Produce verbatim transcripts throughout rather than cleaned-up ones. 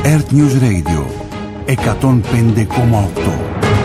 Earth News Radio εκατόν πέντε κόμμα οκτώ.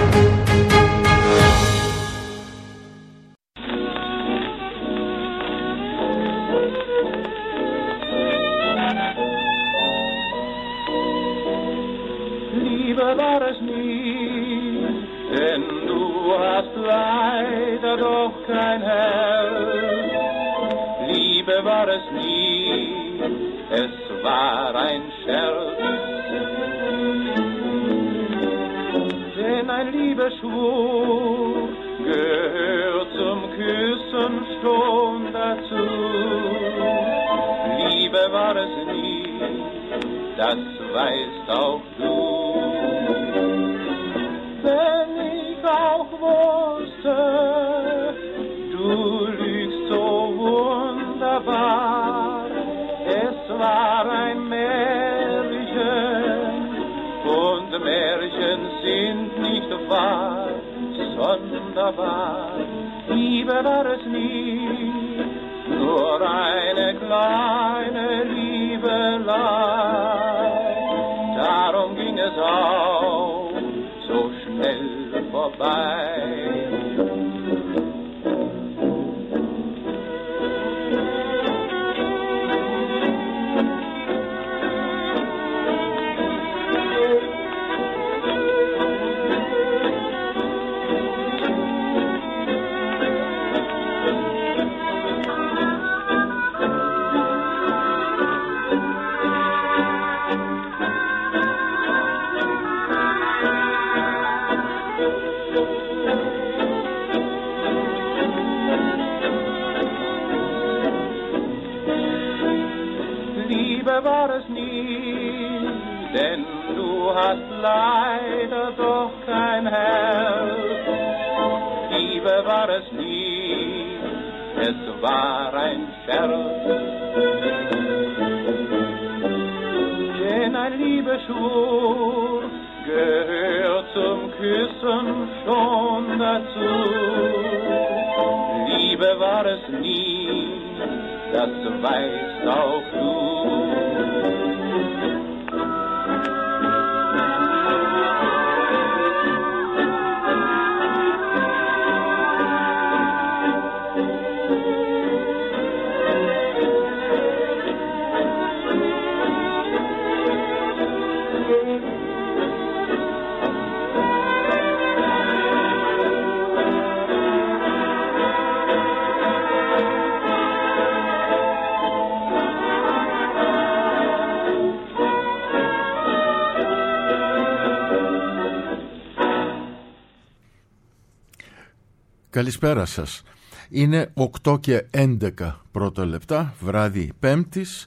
Καλησπέρα σας. Είναι οκτώ και έντεκα πρώτα λεπτά, βράδυ Πέμπτης,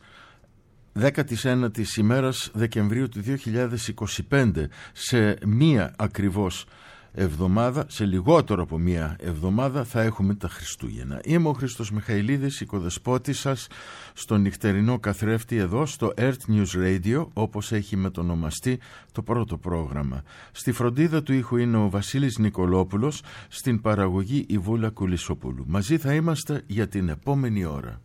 δέκατης ένατης ημέρας Δεκεμβρίου του δύο χιλιάδες είκοσι πέντε. Σε μία ακριβώς εβδομάδα, σε λιγότερο από μία εβδομάδα θα έχουμε τα Χριστούγεννα. Είμαι ο Χρήστος Μιχαηλίδης, οικοδεσπότης σας στο νυχτερινό καθρέφτη εδώ στο Earth News Radio, όπως έχει μετονομαστεί το πρώτο πρόγραμμα. Στη φροντίδα του ήχου είναι ο Βασίλης Νικολόπουλος, στην παραγωγή η Βούλα Κουλισσοπούλου. Μαζί θα είμαστε για την επόμενη ώρα.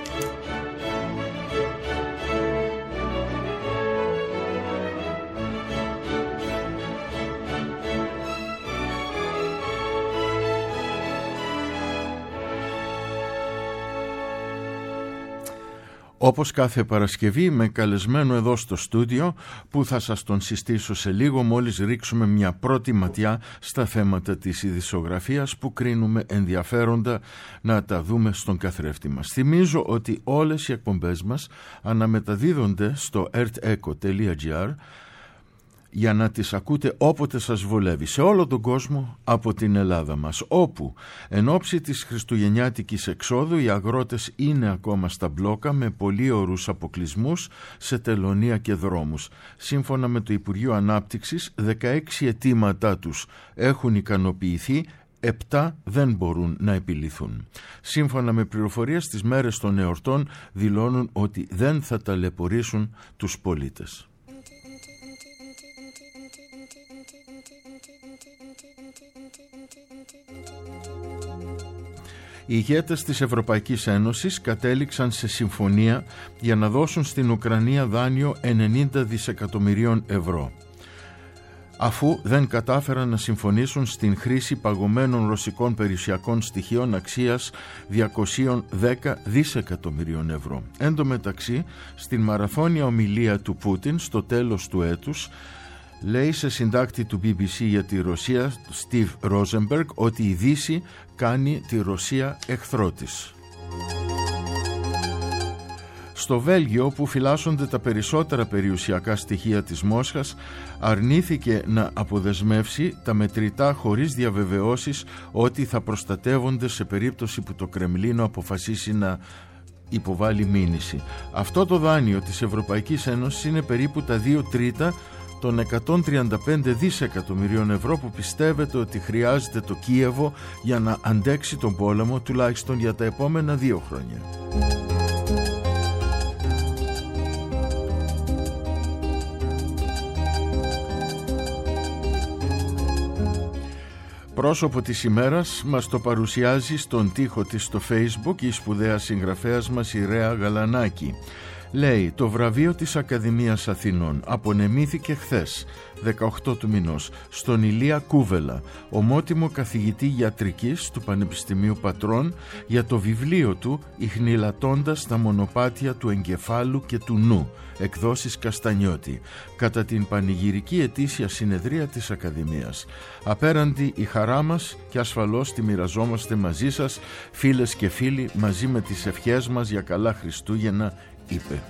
Όπως κάθε Παρασκευή με καλεσμένο εδώ στο στούντιο που θα σας τον συστήσω σε λίγο μόλις ρίξουμε μια πρώτη ματιά στα θέματα της ειδησιογραφίας που κρίνουμε ενδιαφέροντα να τα δούμε στον καθρέφτη μας. Θυμίζω ότι όλες οι εκπομπές μας αναμεταδίδονται στο earthecho τελεία gr για να τις ακούτε όποτε σας βολεύει σε όλο τον κόσμο από την Ελλάδα μας, όπου εν ώψη της χριστουγεννιάτικης εξόδου οι αγρότες είναι ακόμα στα μπλόκα με πολύ ωρούς αποκλεισμούς σε τελωνεία και δρόμους. Σύμφωνα με το Υπουργείο Ανάπτυξης, δεκαέξι αιτήματά τους έχουν ικανοποιηθεί, επτά δεν μπορούν να επιληθούν. Σύμφωνα με πληροφορίες, τις μέρες των εορτών δηλώνουν ότι δεν θα ταλαιπωρήσουν τους πολίτες. Οι ηγέτες της Ευρωπαϊκής Ένωσης κατέληξαν σε συμφωνία για να δώσουν στην Ουκρανία δάνειο ενενήντα δισεκατομμυρίων ευρώ, αφού δεν κατάφεραν να συμφωνήσουν στην χρήση παγωμένων ρωσικών περιουσιακών στοιχείων αξίας διακόσια δέκα δισεκατομμυρίων ευρώ. Εν τω μεταξύ, στην μαραθώνια ομιλία του Πούτιν στο τέλος του έτους, λέει σε συντάκτη του μπι μπι σι για τη Ρωσία, Στιβ Ρόζενμπεργκ, ότι η Δύση κάνει τη Ρωσία εχθρό της. Στο Βέλγιο, που φυλάσσονται τα περισσότερα περιουσιακά στοιχεία της Μόσχας, αρνήθηκε να αποδεσμεύσει τα μετρητά χωρίς διαβεβαιώσεις ότι θα προστατεύονται σε περίπτωση που το Κρεμλίνο αποφασίσει να υποβάλει μήνυση. Αυτό το δάνειο της Ευρωπαϊκής Ένωσης είναι περίπου τα δύο τρίτα των εκατόν τριάντα πέντε δισεκατομμυρίων ευρώ που πιστεύετε ότι χρειάζεται το Κίεβο για να αντέξει τον πόλεμο, τουλάχιστον για τα επόμενα δύο χρόνια. Πρόσωπο της ημέρας μας το παρουσιάζει στον τοίχο της στο Facebook η σπουδαία συγγραφέας μας η Ρέα Γαλανάκη. Λέει: το βραβείο της Ακαδημίας Αθηνών απονεμήθηκε χθες, δεκαοκτώ του μηνός, στον Ηλία Κούβελα, ομότιμο καθηγητή ιατρικής του Πανεπιστημίου Πατρών, για το βιβλίο του «Ιχνηλατώντας τα μονοπάτια του εγκεφάλου και του νου», εκδόσεις Καστανιώτη, κατά την πανηγυρική ετήσια συνεδρία της Ακαδημίας. Απέραντη η χαρά μας και ασφαλώς τη μοιραζόμαστε μαζί σας, φίλες και φίλοι, μαζί με τις ευχές μας για καλά Χριστούγεννα, είπε.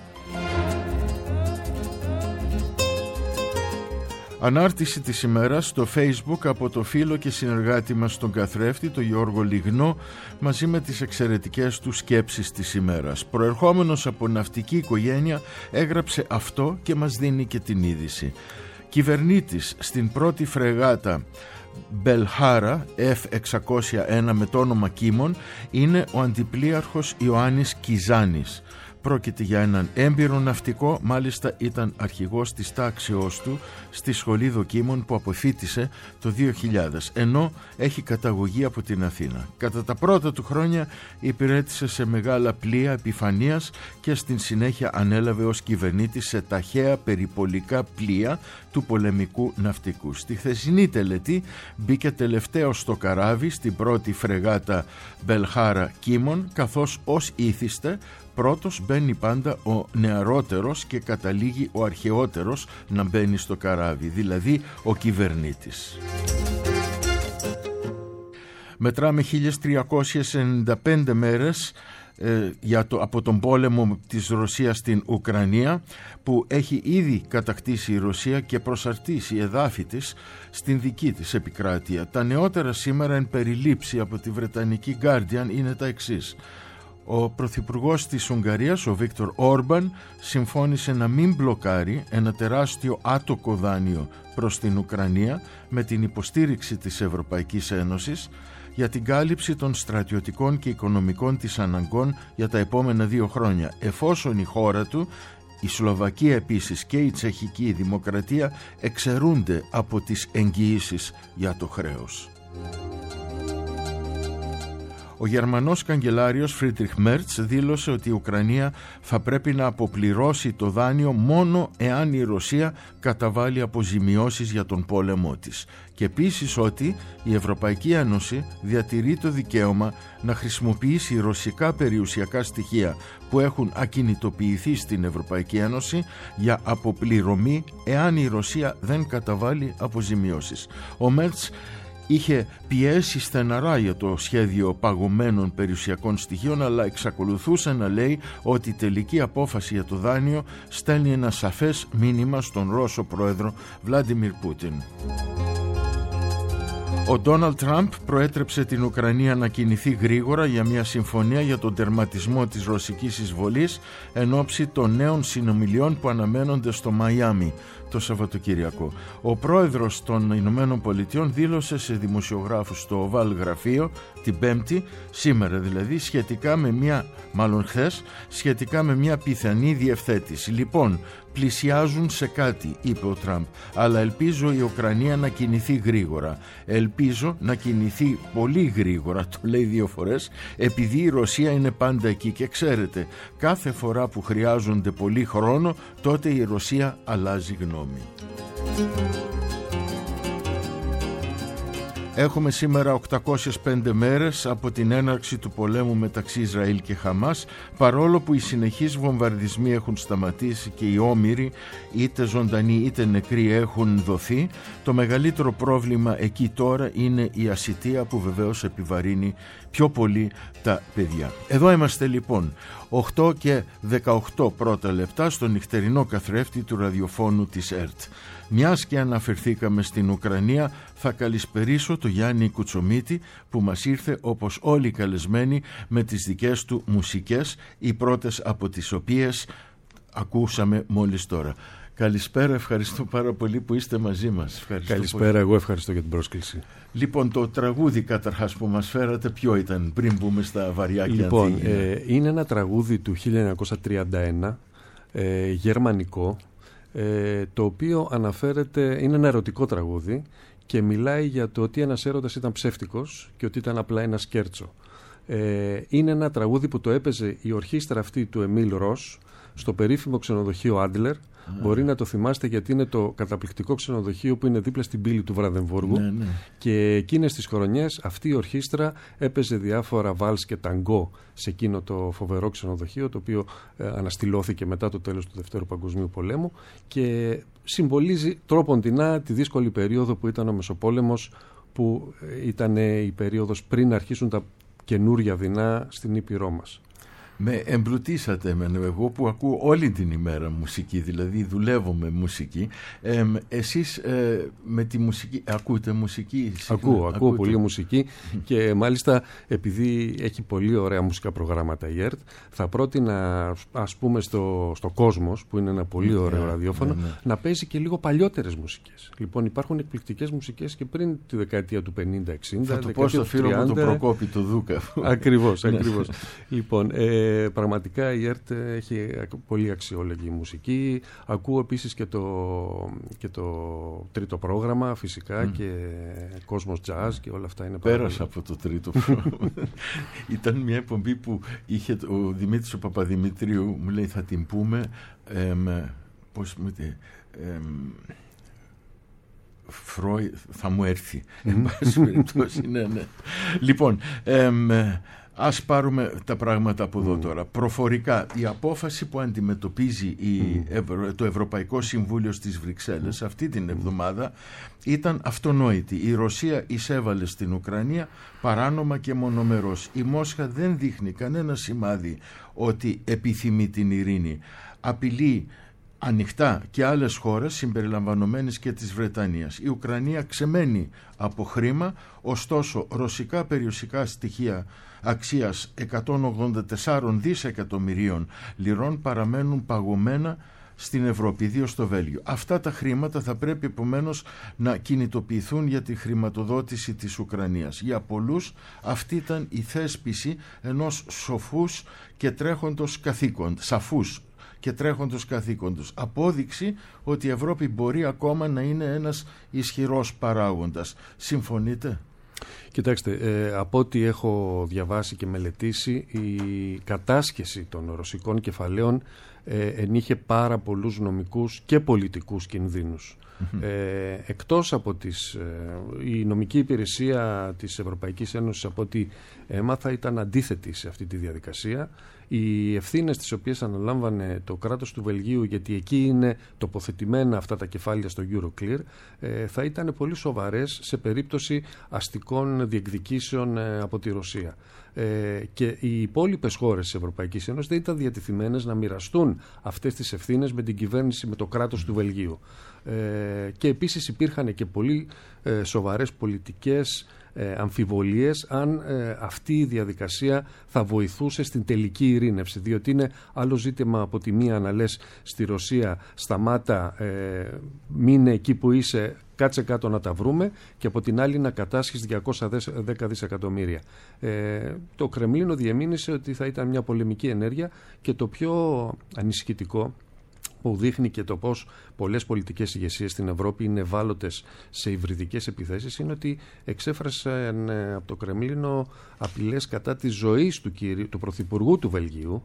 Ανάρτηση της ημέρας στο Facebook από το φίλο και συνεργάτη μας τον καθρέφτη, τον Γιώργο Λιγνό, μαζί με τις εξαιρετικές του σκέψεις της ημέρας. Προερχόμενος από ναυτική οικογένεια, έγραψε αυτό και μας δίνει και την είδηση. Κυβερνήτης στην πρώτη φρεγάτα Μπελχάρα εφ εξακόσια ένα με το όνομα Κίμων είναι ο αντιπλοίαρχος Ιωάννης Κιζάνης. Πρόκειται για έναν έμπειρο ναυτικό, μάλιστα ήταν αρχηγός της τάξεως του στη Σχολή Δοκίμων που αποφοίτησε το δύο χιλιάδες, ενώ έχει καταγωγή από την Αθήνα. Κατά τα πρώτα του χρόνια υπηρέτησε σε μεγάλα πλοία επιφανείας και στην συνέχεια ανέλαβε ως κυβερνήτης σε ταχαία περιπολικά πλοία του πολεμικού ναυτικού. Στη χθεσινή τελετή μπήκε τελευταίο στο καράβι στην πρώτη φρεγάτα Μπελχάρα Κίμων, καθώς ως ήθιστε πρώτος μπαίνει πάντα ο νεαρότερος και καταλήγει ο αρχαιότερος να μπαίνει στο καράβι, δηλαδή ο κυβερνήτης. Μετράμε χίλιες τριακόσιες ενενήντα πέντε μέρες ε, για το, από τον πόλεμο της Ρωσίας στην Ουκρανία, που έχει ήδη κατακτήσει η Ρωσία και προσαρτήσει εδάφη της στην δική της επικράτεια. Τα νεότερα σήμερα εν περιλήψη από τη Βρετανική Guardian είναι τα εξής. Ο πρωθυπουργός της Ουγγαρίας, ο Βίκτορ Όρμπαν, συμφώνησε να μην μπλοκάρει ένα τεράστιο άτοκο δάνειο προς την Ουκρανία με την υποστήριξη της Ευρωπαϊκής Ένωσης για την κάλυψη των στρατιωτικών και οικονομικών της αναγκών για τα επόμενα δύο χρόνια, εφόσον η χώρα του, η Σλοβακία επίσης και η Τσεχική Δημοκρατία, εξαιρούνται από τις εγγυήσεις για το χρέος. Ο Γερμανός καγκελάριος Φρίντριχ Μέρτς δήλωσε ότι η Ουκρανία θα πρέπει να αποπληρώσει το δάνειο μόνο εάν η Ρωσία καταβάλει αποζημιώσεις για τον πόλεμό της, και επίσης ότι η Ευρωπαϊκή Ένωση διατηρεί το δικαίωμα να χρησιμοποιήσει ρωσικά περιουσιακά στοιχεία που έχουν ακινητοποιηθεί στην Ευρωπαϊκή Ένωση για αποπληρωμή εάν η Ρωσία δεν καταβάλει αποζημιώσεις. Ο Μέρτς είχε πιέσει στεναρά για το σχέδιο παγωμένων περιουσιακών στοιχείων, αλλά εξακολουθούσε να λέει ότι η τελική απόφαση για το δάνειο στέλνει ένα σαφές μήνυμα στον Ρώσο πρόεδρο Βλάντιμιρ Πούτιν. Ο Ντόναλντ Τραμπ προέτρεψε την Ουκρανία να κινηθεί γρήγορα για μια συμφωνία για τον τερματισμό της ρωσικής εισβολής εν ώψη των νέων συνομιλιών που αναμένονται στο Μαϊάμι το Σαββατοκύριακο. Ο πρόεδρος των Ηνωμένων Πολιτειών δήλωσε σε δημοσιογράφους στο Οβάλ Γραφείο την Πέμπτη, σήμερα δηλαδή, σχετικά με μια, μάλλον χθες, σχετικά με μια πιθανή διευθέτηση. Λοιπόν, πλησιάζουν σε κάτι, είπε ο Τραμπ, αλλά ελπίζω η Ουκρανία να κινηθεί γρήγορα. Ελπίζω να κινηθεί πολύ γρήγορα, το λέει δύο φορές, επειδή η Ρωσία είναι πάντα εκεί και ξέρετε, κάθε φορά που χρειάζονται πολύ χρόνο, τότε η Ρωσία αλλάζει γνώμη. Έχουμε σήμερα οκτακόσιες πέντε μέρες από την έναρξη του πολέμου μεταξύ Ισραήλ και Χαμάς, παρόλο που οι συνεχείς βομβαρδισμοί έχουν σταματήσει και οι όμηροι, είτε ζωντανοί είτε νεκροί, έχουν δοθεί. Το μεγαλύτερο πρόβλημα εκεί τώρα είναι η ασιτεία που βεβαίως επιβαρύνει πιο πολύ τα παιδιά. Εδώ είμαστε λοιπόν, οκτώ και δεκαοκτώ πρώτα λεπτά στο νυχτερινό καθρέφτη του ραδιοφώνου της ΕΡΤ. Μιας και αναφερθήκαμε στην Ουκρανία, θα καλησπερίσω το Γιάννη Κουτσομίτη που μας ήρθε όπως όλοι οι καλεσμένοι με τις δικές του μουσικές, οι πρώτες από τις οποίες ακούσαμε μόλις τώρα. Καλησπέρα, ευχαριστώ πάρα πολύ που είστε μαζί μας. Ευχαριστώ Καλησπέρα, πολύ. Εγώ ευχαριστώ για την πρόσκληση. Λοιπόν, το τραγούδι καταρχάς που μας φέρατε ποιο ήταν, πριν μπούμε στα βαριά και Λοιπόν, ανθήγηνα? ε, είναι ένα τραγούδι του χίλια εννιακόσια τριάντα ένα, ε, γερμανικό, ε, το οποίο αναφέρεται, είναι ένα ερωτικό τραγούδι και μιλάει για το ότι ένας έρωτας ήταν ψεύτικος και ότι ήταν απλά ένα σκέρτσο. Ε, είναι ένα τραγούδι που το έπαιζε η ορχήστρα αυτή του Εμίλ Ρος στο περίφημο ξενοδοχείο Άντλερ. Ah. Μπορεί να το θυμάστε γιατί είναι το καταπληκτικό ξενοδοχείο που είναι δίπλα στην πύλη του Βραδεμβούργου. Ναι, ναι. Και εκείνες τις χρονιές αυτή η ορχήστρα έπαιζε διάφορα βάλς και ταγκό σε εκείνο το φοβερό ξενοδοχείο, το οποίο ε, αναστηλώθηκε μετά το τέλος του Δευτέρου Παγκοσμίου Πολέμου και συμβολίζει τρόποντινά τη δύσκολη περίοδο που ήταν ο Μεσοπόλεμος, που ήταν η περίοδος πριν αρχίσουν τα καινούρια δεινά στην Ήπειρό μας. Με εμπλουτίσατε εμένα, εγώ που ακούω όλη την ημέρα μουσική, δηλαδή δουλεύω με μουσική. Ε, εσείς ε, με τη μουσική, ακούτε μουσική? Ακούω, ακούω ακούτε. πολύ μουσική και μάλιστα επειδή έχει πολύ ωραία μουσικά προγράμματα η ΕΡΤ, θα πρότεινα, ας πούμε, στο, στο Κόσμος, που είναι ένα πολύ ωραίο yeah, ραδιόφωνο, yeah, yeah. να παίζει και λίγο παλιότερες μουσικές. Λοιπόν, υπάρχουν εκπληκτικές μουσικές και πριν τη δεκαετία του πενήντα εξήντα. Θα το πω στο φίλο μου τον Προκόπη, το Δούκα. Ακριβώς, ακριβώς. Λοιπόν, ε, Ε, πραγματικά η ΕΡΤ έχει πολύ αξιόλογη μουσική. Ακούω επίσης και το, και το τρίτο πρόγραμμα φυσικά mm. και Κόσμος Jazz και όλα αυτά είναι πάρα πολύ. Πέρασα από το τρίτο πρόγραμμα. Ήταν μια εκπομπή που είχε ο Δημήτρης ο Παπαδημητρίου, μου λέει θα την πούμε εμ, πώς μου λέει, εμ, Φρόι, θα μου έρθει. Εν πάση περιπτώσει, ναι, ναι. Λοιπόν, εμ, ας πάρουμε τα πράγματα από εδώ τώρα. Προφορικά, η απόφαση που αντιμετωπίζει η Ευρω... το Ευρωπαϊκό Συμβούλιο στις Βρυξέλλες αυτή την εβδομάδα ήταν αυτονόητη. Η Ρωσία εισέβαλε στην Ουκρανία παράνομα και μονομερός. Η Μόσχα δεν δείχνει κανένα σημάδι ότι επιθυμεί την ειρήνη. Απειλεί ανοιχτά και άλλες χώρες συμπεριλαμβανομένης και της Βρετανίας. Η Ουκρανία ξεμένει από χρήμα, ωστόσο ρωσικά περιουσικά στοιχεία αξίας εκατόν ογδόντα τέσσερα δισεκατομμυρίων λιρών παραμένουν παγωμένα στην Ευρώπη, ιδίως στο Βέλγιο. Αυτά τα χρήματα θα πρέπει επομένως να κινητοποιηθούν για τη χρηματοδότηση της Ουκρανίας. Για πολλούς αυτή ήταν η θέσπιση ενός σοφούς και τρέχοντος καθήκον, σαφούς και τρέχοντος καθήκοντος. Απόδειξη ότι η Ευρώπη μπορεί ακόμα να είναι ένας ισχυρός παράγοντας. Συμφωνείτε? Κοιτάξτε, ε, από ό,τι έχω διαβάσει και μελετήσει, η κατάσχεση των ρωσικών κεφαλαίων ε, ενείχε πάρα πολλούς νομικούς και πολιτικούς κινδύνους. Mm-hmm. Ε, εκτός από τις, ε, η νομική υπηρεσία της Ευρωπαϊκής Ένωσης, από ό,τι έμαθα, ήταν αντίθετη σε αυτή τη διαδικασία. Οι ευθύνες τις οποίες αναλάμβανε το κράτος του Βελγίου, γιατί εκεί είναι τοποθετημένα αυτά τα κεφάλαια στο Euroclear, ε, θα ήταν πολύ σοβαρές σε περίπτωση αστικών διεκδικήσεων ε, από τη Ρωσία. Ε, και οι υπόλοιπες χώρες της Ευρωπαϊκής Ένωσης δεν ήταν διατεθειμένες να μοιραστούν αυτές τις ευθύνες με την κυβέρνηση, με το κράτος του Βελγίου. Ε, και επίσης υπήρχαν και πολύ ε, σοβαρές πολιτικές ε, αμφιβολίες αν ε, αυτή η διαδικασία θα βοηθούσε στην τελική ειρήνευση, διότι είναι άλλο ζήτημα από τη μία να λες στη Ρωσία σταμάτα, ε, μείνε εκεί που είσαι, κάτσε κάτω να τα βρούμε, και από την άλλη να κατάσχεις διακόσια δέκα δισεκατομμύρια. Ε, το Κρεμλίνο διεμήνυσε ότι θα ήταν μια πολεμική ενέργεια, και το πιο ανησυχητικό, που δείχνει και το πώς πολλές πολιτικές ηγεσίες στην Ευρώπη είναι ευάλωτες σε υβριδικές επιθέσεις, είναι ότι εξέφρασαν από το Κρεμλίνο απειλές κατά της ζωής του, κύριου, του Πρωθυπουργού του Βελγίου,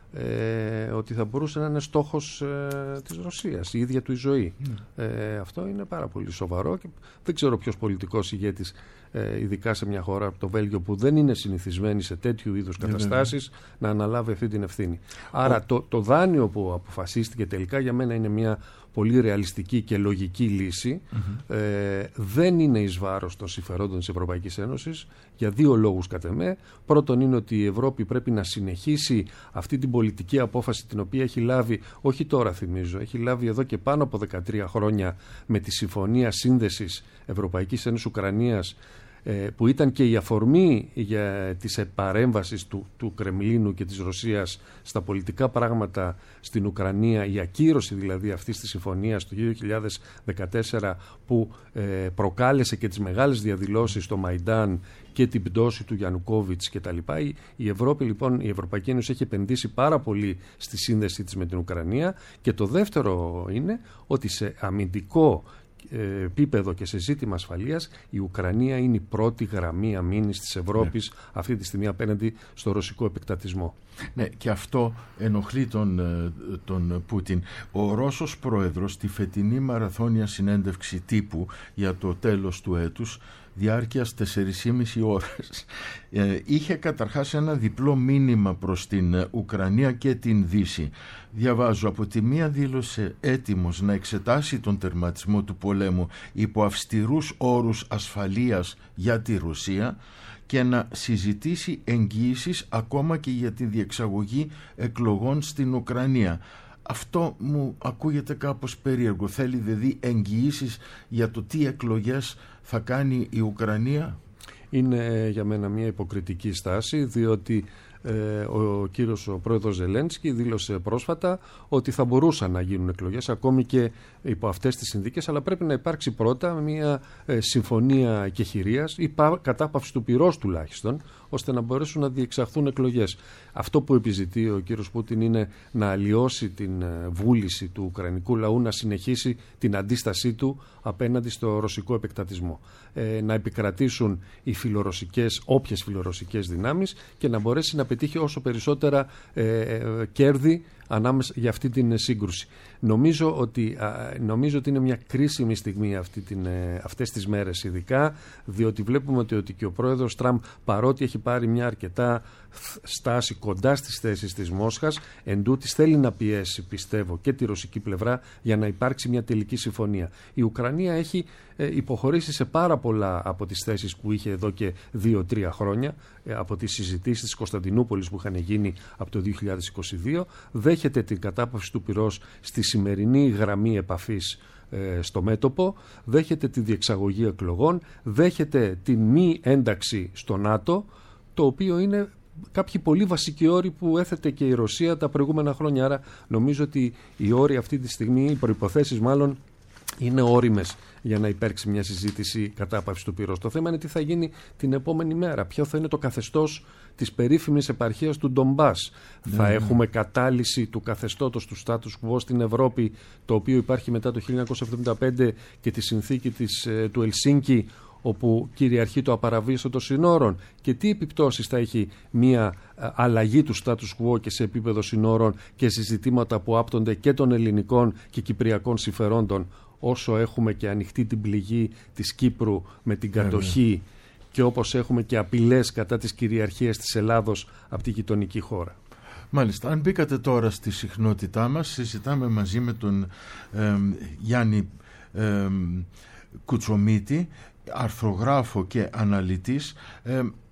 ε, ότι θα μπορούσε να είναι στόχος ε, της Ρωσίας, η ίδια του η ζωή. Mm. Ε, αυτό είναι πάρα πολύ σοβαρό, και δεν ξέρω ποιος πολιτικός ηγέτης, ε, ειδικά σε μια χώρα, το Βέλγιο, που δεν είναι συνηθισμένη σε τέτοιου είδους καταστάσεις, yeah, να αναλάβει αυτή την ευθύνη. Άρα oh. το, το δάνειο που αποφασίστηκε τελικά για μένα είναι μια πολύ ρεαλιστική και λογική λύση. Mm-hmm. Ε, δεν είναι εις βάρος των συμφερόντων της Ευρωπαϊκής Ένωσης, για δύο λόγους κατ' εμέ. Πρώτον είναι ότι η Ευρώπη πρέπει να συνεχίσει αυτή την πολιτική απόφαση, την οποία έχει λάβει, όχι τώρα θυμίζω, έχει λάβει εδώ και πάνω από δεκατρία χρόνια με τη Συμφωνία Σύνδεσης Ευρωπαϊκής Ένωσης Ουκρανίας, που ήταν και η αφορμή για της παρέμβασης του, του Κρεμλίνου και της Ρωσίας στα πολιτικά πράγματα στην Ουκρανία, η ακύρωση δηλαδή αυτής της συμφωνίας του δύο χιλιάδες δεκατέσσερα, που ε, προκάλεσε και τις μεγάλες διαδηλώσεις στο Μαϊντάν και την πτώση του Γιαννουκόβιτς κτλ. Η, η Ευρώπη λοιπόν, η Ευρωπαϊκή Ένωση έχει επενδύσει πάρα πολύ στη σύνδεσή της με την Ουκρανία, και το δεύτερο είναι ότι σε αμυντικό επίπεδο και σε ζήτημα ασφαλείας η Ουκρανία είναι η πρώτη γραμμή αμήνης της Ευρώπης, ναι, αυτή τη στιγμή απέναντι στο ρωσικό επεκτατισμό. Ναι, και αυτό ενοχλεί τον, τον Πούτιν. Ο Ρώσος πρόεδρος στη φετινή μαραθώνια συνέντευξη τύπου για το τέλος του έτους, διάρκειας τέσσερις και μισή ώρες, ε, είχε καταρχάς ένα διπλό μήνυμα προς την Ουκρανία και την Δύση. Διαβάζω: από τη μία δήλωσε έτοιμος να εξετάσει τον τερματισμό του πολέμου υπό αυστηρούς όρους ασφαλείας για τη Ρωσία, και να συζητήσει εγγυήσεις ακόμα και για τη διεξαγωγή εκλογών στην Ουκρανία. Αυτό μου ακούγεται κάπως περίεργο. Θέλει δηλαδή εγγυήσεις για το τι εκλογές θα κάνει η Ουκρανία? Είναι για μένα μια υποκριτική στάση, διότι ε, ο κύριος ο πρόεδρος Ζελένσκι δήλωσε πρόσφατα ότι θα μπορούσαν να γίνουν εκλογές ακόμη και υπό αυτές τις συνθήκες, αλλά πρέπει να υπάρξει πρώτα μια ε, συμφωνία κεχηρίας ή πα, κατάπαυση του πυρός τουλάχιστον, ώστε να μπορέσουν να διεξαχθούν εκλογές. Αυτό που επιζητεί ο κύριος Πούτιν είναι να αλλοιώσει την βούληση του ουκρανικού λαού να συνεχίσει την αντίστασή του απέναντι στο ρωσικό επεκτατισμό. Ε, να επικρατήσουν οι φιλορωσικές, όποιες φιλορωσικές δυνάμεις, και να μπορέσει να πετύχει όσο περισσότερα ε, ε, κέρδη ανάμεσα για αυτή την σύγκρουση. Νομίζω ότι, α, νομίζω ότι είναι μια κρίσιμη στιγμή αυτή την, ε, αυτές τις μέρες ειδικά, διότι βλέπουμε ότι, ότι και ο πρόεδρος Τραμπ, παρότι έχει πάρει μια αρκετά στάση κοντά στις θέσεις της Μόσχας, εντούτοις θέλει να πιέσει, πιστεύω, και τη ρωσική πλευρά για να υπάρξει μια τελική συμφωνία. Η Ουκρανία έχει ε, υποχωρήσει σε πάρα πολλά από τις θέσεις που είχε εδώ και δύο τρία χρόνια, ε, από τις συζητήσεις της Κωνσταντινούπολης που είχαν γίνει από το δύο χιλιάδες είκοσι δύο, δέχεται την κατάπαυση του πυρός στη σημερινή γραμμή επαφής ε, στο μέτωπο, δέχεται τη διεξαγωγή εκλογών, δέχεται την μη ένταξη στο ΝΑΤΟ, το οποίο είναι κάποιοι πολύ βασικοί όροι που έθετε και η Ρωσία τα προηγούμενα χρόνια. Άρα νομίζω ότι οι όροι αυτή τη στιγμή, οι προϋποθέσεις μάλλον, είναι όριμες για να υπάρξει μια συζήτηση κατάπαυση του πυρός. Το θέμα είναι τι θα γίνει την επόμενη μέρα. Ποιο θα είναι το καθεστώς της περίφημης επαρχίας του Ντομπάς. Ναι, θα ναι. έχουμε κατάλυση του καθεστώτος του status quo στην Ευρώπη, το οποίο υπάρχει μετά το χίλια εννιακόσια εβδομήντα πέντε και τη συνθήκη της, του Ελσίνκι, όπου κυριαρχεί το απαραβίαστο των συνόρων, και τι επιπτώσεις θα έχει μια αλλαγή του status quo και σε επίπεδο συνόρων και σε ζητήματα που άπτονται και των ελληνικών και κυπριακών συμφερόντων, όσο έχουμε και ανοιχτή την πληγή της Κύπρου με την κατοχή yeah, και όπως έχουμε και απειλές κατά της κυριαρχίας της Ελλάδος από τη γειτονική χώρα. Μάλιστα, αν μπήκατε τώρα στη συχνότητά μας, συζητάμε μαζί με τον ε, Γιάννη ε, Κουτσομίτη, αρθρογράφο και αναλυτής. Ε,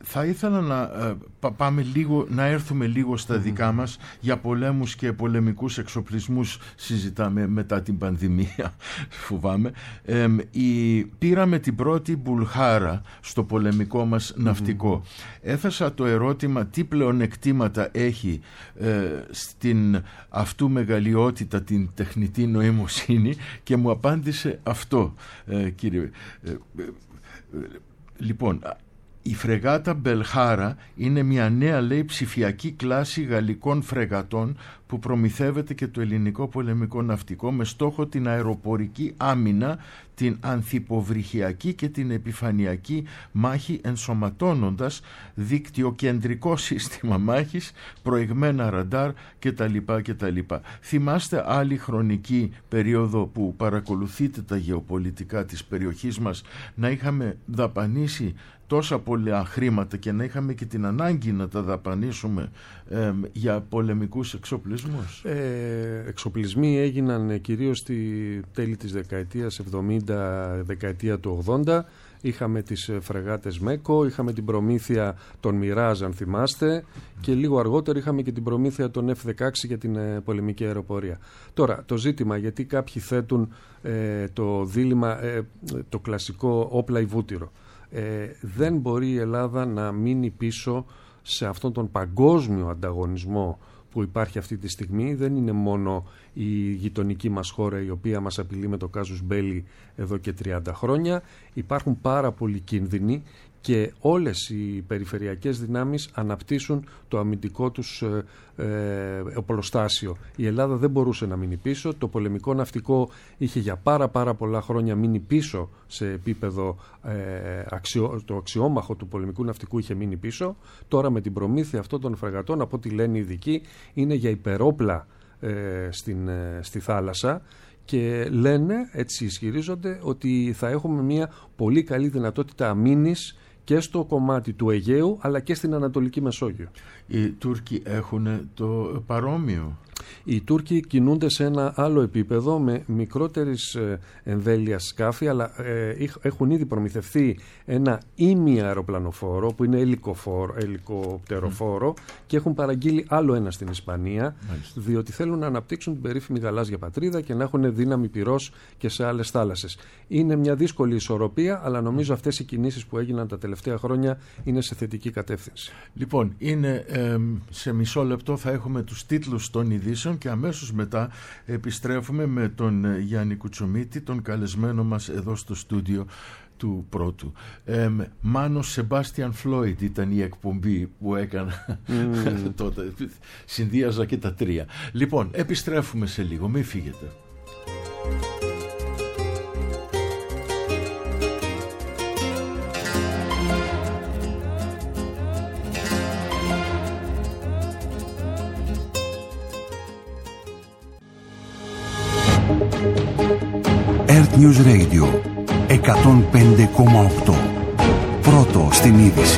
θα ήθελα να ε, πάμε λίγο, να έρθουμε λίγο στα δικά μας. Για πολέμους και πολεμικούς εξοπλισμούς συζητάμε μετά την πανδημία, φοβάμαι. Ε, η, πήραμε την πρώτη μπουλχάρα στο πολεμικό μας ναυτικό. Mm-hmm. Έθεσα το ερώτημα τι πλεονεκτήματα έχει ε, στην αυτού μεγαλειότητα την τεχνητή νοημοσύνη και μου απάντησε αυτό, ε, κύριε. Ε, ε, ε, λοιπόν, η φρεγάτα Μπελχάρα είναι μια νέα, λέει, ψηφιακή κλάση γαλλικών φρεγατών που προμηθεύεται και το ελληνικό πολεμικό ναυτικό με στόχο την αεροπορική άμυνα, την ανθυποβρυχιακή και την επιφανειακή μάχη, ενσωματώνοντας δικτυοκεντρικό σύστημα μάχης, προηγμένα ραντάρ κτλ. κτλ. Θυμάστε άλλη χρονική περίοδο που παρακολουθείτε τα γεωπολιτικά της περιοχής μας να είχαμε δαπανίσει τόσα πολλά χρήματα και να είχαμε και την ανάγκη να τα δαπανίσουμε ε, για πολεμικούς εξοπλισμούς? Ε, εξοπλισμοί έγιναν κυρίως στη τέλη της δεκαετίας εβδομήντα, δεκαετία του ογδόντα. Είχαμε τις φρεγάτες Μέκο, είχαμε την προμήθεια των Μιράζ, αν θυμάστε, και λίγο αργότερα είχαμε και την προμήθεια των εφ δεκαέξι για την ε, πολεμική αεροπορία. Τώρα, το ζήτημα, γιατί κάποιοι θέτουν ε, το δίλημμα, ε, το κλασικό όπλα ή βούτυρο. Ε, δεν μπορεί η Ελλάδα να μείνει πίσω σε αυτόν τον παγκόσμιο ανταγωνισμό που υπάρχει αυτή τη στιγμή. Δεν είναι μόνο η γειτονική μας χώρα η οποία μας απειλεί με το κάζους μπέλι εδώ και τριάντα χρόνια. Υπάρχουν πάρα πολλοί κίνδυνοι και όλες οι περιφερειακές δυνάμεις αναπτύσσουν το αμυντικό τους ε, ε, οπλοστάσιο. Η Ελλάδα δεν μπορούσε να μείνει πίσω. Το πολεμικό ναυτικό είχε για πάρα πάρα πολλά χρόνια μείνει πίσω σε επίπεδο, ε, αξιο, το αξιόμαχο του πολεμικού ναυτικού είχε μείνει πίσω. Τώρα με την προμήθεια αυτών των φρεγατών, από ό,τι λένε οι ειδικοί, είναι για υπερόπλα ε, στην, ε, στη θάλασσα. Και λένε, έτσι ισχυρίζονται, ότι θα έχουμε μια πολύ καλή δυνατότητα αμήνης και στο κομμάτι του Αιγαίου αλλά και στην Ανατολική Μεσόγειο. Οι Τούρκοι έχουν το παρόμοιο? Οι Τούρκοι κινούνται σε ένα άλλο επίπεδο με μικρότερης εμβέλειας σκάφη, αλλά ε, έχουν ήδη προμηθευτεί ένα ήμι αεροπλανοφόρο που είναι ελικοφόρο, ελικοπτεροφόρο mm. και έχουν παραγγείλει άλλο ένα στην Ισπανία, Μάλιστα. διότι θέλουν να αναπτύξουν την περίφημη γαλάζια πατρίδα και να έχουν δύναμη πυρός και σε άλλες θάλασσες. Είναι μια δύσκολη ισορροπία, αλλά νομίζω αυτές οι κινήσεις που έγιναν τα τελευταία χρόνια είναι σε θετική κατεύθυνση. Λοιπόν, είναι, ε, σε μισό λεπτό θα έχουμε τους τίτλους των ειδήσεων και αμέσως μετά επιστρέφουμε με τον Γιάννη Κουτσομίτη, τον καλεσμένο μας εδώ στο στούντιο του Πρώτου. Ε, Μάνος Σεμπάστιαν Φλόιντ ήταν η εκπομπή που έκανα mm. τότε. Συνδύαζα και τα τρία. Λοιπόν, επιστρέφουμε σε λίγο. Μην φύγετε. Earth News Radio εκατόν πέντε κόμμα οκτώ. Πρώτο στην είδηση.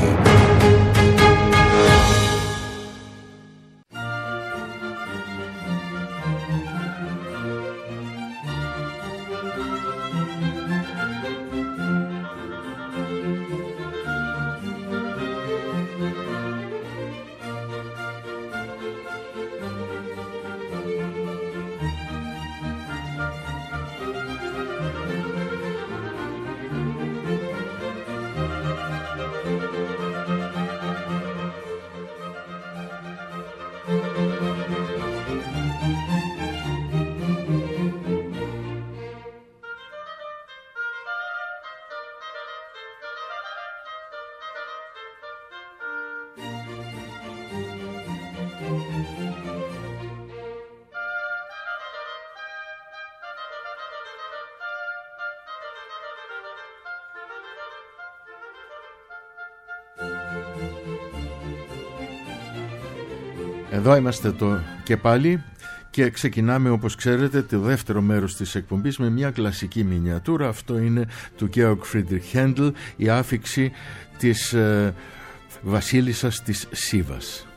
Εδώ είμαστε το και πάλι και ξεκινάμε, όπως ξέρετε, το δεύτερο μέρος της εκπομπής με μια κλασική μινιατούρα. Αυτό είναι του Georg Friedrich Händel, η άφιξη της ε, βασίλισσας της Σίβας.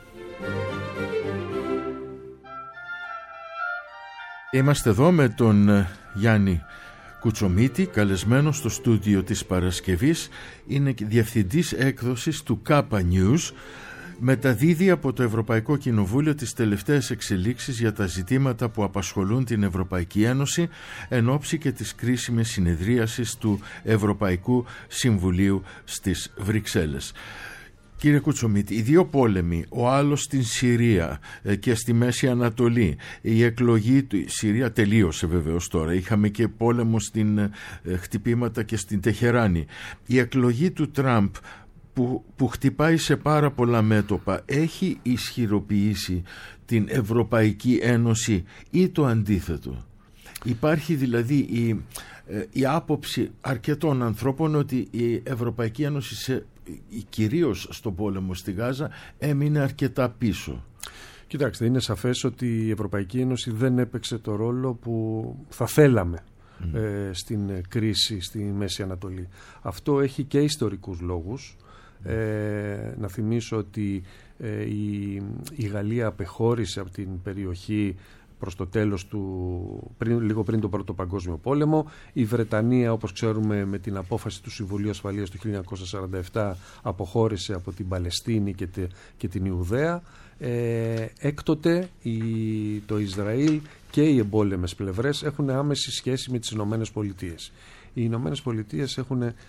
Είμαστε εδώ με τον ε, Γιάννη Κουτσομίτη, καλεσμένος στο στούντιο της Παρασκευής, είναι διευθυντής έκδοσης του Κάπα News. Μεταδίδει από το Ευρωπαϊκό Κοινοβούλιο τις τελευταίες εξελίξεις για τα ζητήματα που απασχολούν την Ευρωπαϊκή Ένωση εν ώψη και της κρίσιμης συνεδρίασης του Ευρωπαϊκού Συμβουλίου στις Βρυξέλλες. Κύριε Κουτσομίτη, οι δύο πόλεμοι, ο άλλος στην Συρία και στη Μέση Ανατολή, η εκλογή του, η Συρία τελείωσε βεβαίως τώρα, είχαμε και πόλεμο στην χτυπήματα και στην Τεχεράνη, η εκλογή του Τραμπ που, που χτυπάει σε πάρα πολλά μέτωπα, έχει ισχυροποιήσει την Ευρωπαϊκή Ένωση ή το αντίθετο? Υπάρχει δηλαδή η, η άποψη αρκετών ανθρώπων ότι η Ευρωπαϊκή Ένωση σε κυρίως στον πόλεμο στη Γάζα έμεινε αρκετά πίσω. Κοιτάξτε, είναι σαφές ότι η Ευρωπαϊκή Ένωση δεν έπαιξε το ρόλο που θα θέλαμε mm. ε, στην κρίση στη Μέση Ανατολή. Αυτό έχει και ιστορικούς λόγους. Mm. Ε, να θυμίσω ότι ε, η, η Γαλλία απεχώρησε από την περιοχή προς το τέλος του, πριν, λίγο πριν τον Πρώτο Παγκόσμιο Πόλεμο. Η Βρετανία, όπως ξέρουμε, με την απόφαση του Συμβουλίου Ασφαλείας του χίλια εννιακόσια σαράντα επτά αποχώρησε από την Παλαιστίνη και, τε, και την Ιουδαία. Ε, έκτοτε η, το Ισραήλ και οι εμπόλεμες πλευρές έχουν άμεση σχέση με τις Ηνωμένες Πολιτείες. Οι Ηνωμένες Πολιτείες έχουν ε,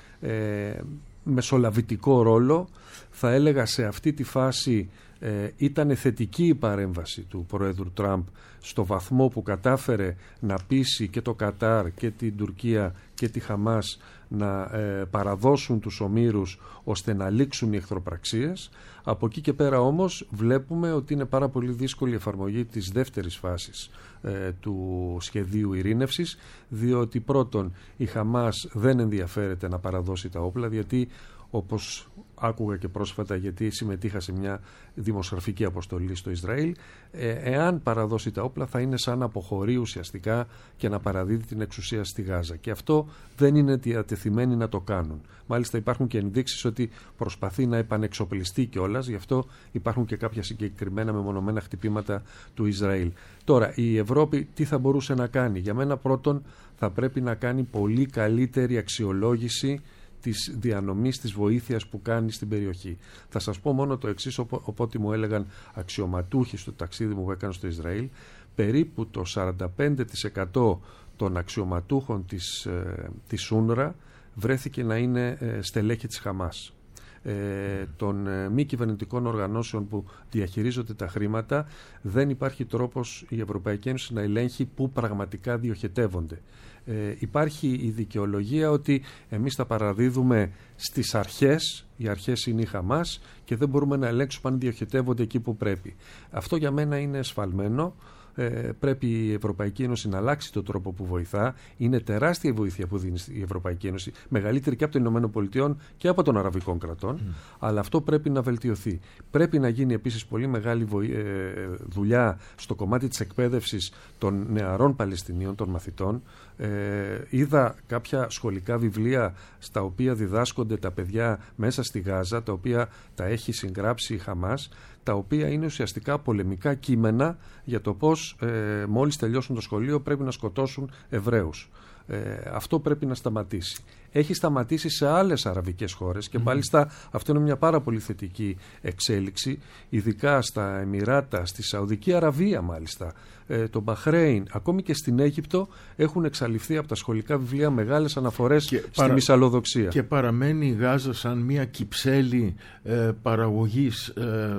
μεσολαβητικό ρόλο. Θα έλεγα σε αυτή τη φάση ε, ήταν θετική η παρέμβαση του Προέδρου Τραμπ στο βαθμό που κατάφερε να πείσει και το Κατάρ και την Τουρκία και τη Χαμάς να ε, παραδώσουν τους ομήρους ώστε να λήξουν οι εχθροπραξίες. Από εκεί και πέρα όμως βλέπουμε ότι είναι πάρα πολύ δύσκολη η εφαρμογή της δεύτερης φάσης ε, του σχεδίου ειρήνευσης, διότι πρώτον η Χαμάς δεν ενδιαφέρεται να παραδώσει τα όπλα, γιατί όπως άκουγα και πρόσφατα, γιατί συμμετείχα σε μια δημοσιογραφική αποστολή στο Ισραήλ, ε, εάν παραδώσει τα όπλα θα είναι σαν να αποχωρεί ουσιαστικά και να παραδίδει την εξουσία στη Γάζα, και αυτό δεν είναι διατεθειμένοι να το κάνουν. Μάλιστα υπάρχουν και ενδείξεις ότι προσπαθεί να επανεξοπλιστεί κιόλας, γι' αυτό υπάρχουν και κάποια συγκεκριμένα μεμονωμένα χτυπήματα του Ισραήλ. Τώρα η Ευρώπη τι θα μπορούσε να κάνει? Για μένα πρώτον θα πρέπει να κάνει πολύ καλύτερη αξιολόγηση της διανομής της βοήθειας που κάνει στην περιοχή. Θα σας πω μόνο το εξής, οπότε μου έλεγαν αξιωματούχοι στο ταξίδι μου που έκανα στο Ισραήλ, περίπου το σαράντα πέντε τοις εκατό των αξιωματούχων της, ε, της Ούνρα βρέθηκε να είναι ε, στελέχη της Χαμάς. Ε, των ε, μη κυβερνητικών οργανώσεων που διαχειρίζονται τα χρήματα, δεν υπάρχει τρόπος η Ευρωπαϊκή Ένωση να ελέγχει πού πραγματικά διοχετεύονται. Ε, υπάρχει η δικαιολογία ότι εμείς τα παραδίδουμε στις αρχές, οι αρχές είναι η Χαμάς και δεν μπορούμε να ελέγξουμε αν διοχετεύονται εκεί που πρέπει. Αυτό για μένα είναι εσφαλμένο. Ε, πρέπει η Ευρωπαϊκή Ένωση να αλλάξει τον τρόπο που βοηθά. Είναι τεράστια η βοήθεια που δίνει η Ευρωπαϊκή Ένωση, μεγαλύτερη και από των Ηνωμένων Πολιτειών και από των Αραβικών κρατών, mm. αλλά αυτό πρέπει να βελτιωθεί. Πρέπει να γίνει επίσης πολύ μεγάλη βοη... ε, δουλειά στο κομμάτι της εκπαίδευσης των νεαρών Παλαιστινίων, των μαθητών. Ε, είδα κάποια σχολικά βιβλία στα οποία διδάσκονται τα παιδιά μέσα στη Γάζα, τα οποία τα έχει συγγράψει η Χαμάς, τα οποία είναι ουσιαστικά πολεμικά κείμενα για το πώς ε, μόλις τελειώσουν το σχολείο πρέπει να σκοτώσουν Εβραίους. Ε, αυτό πρέπει να σταματήσει. Έχει σταματήσει σε άλλες αραβικές χώρες και mm. μάλιστα αυτό είναι μια πάρα πολύ θετική εξέλιξη, ειδικά στα Εμιράτα, στη Σαουδική Αραβία μάλιστα, ε, το Μπαχρέιν, ακόμη και στην Αίγυπτο έχουν εξαλειφθεί από τα σχολικά βιβλία μεγάλες αναφορές και στη παρα... μυσαλλοδοξία. Και παραμένει η Γάζα σαν μια κυψέλη ε, παραγωγής ε,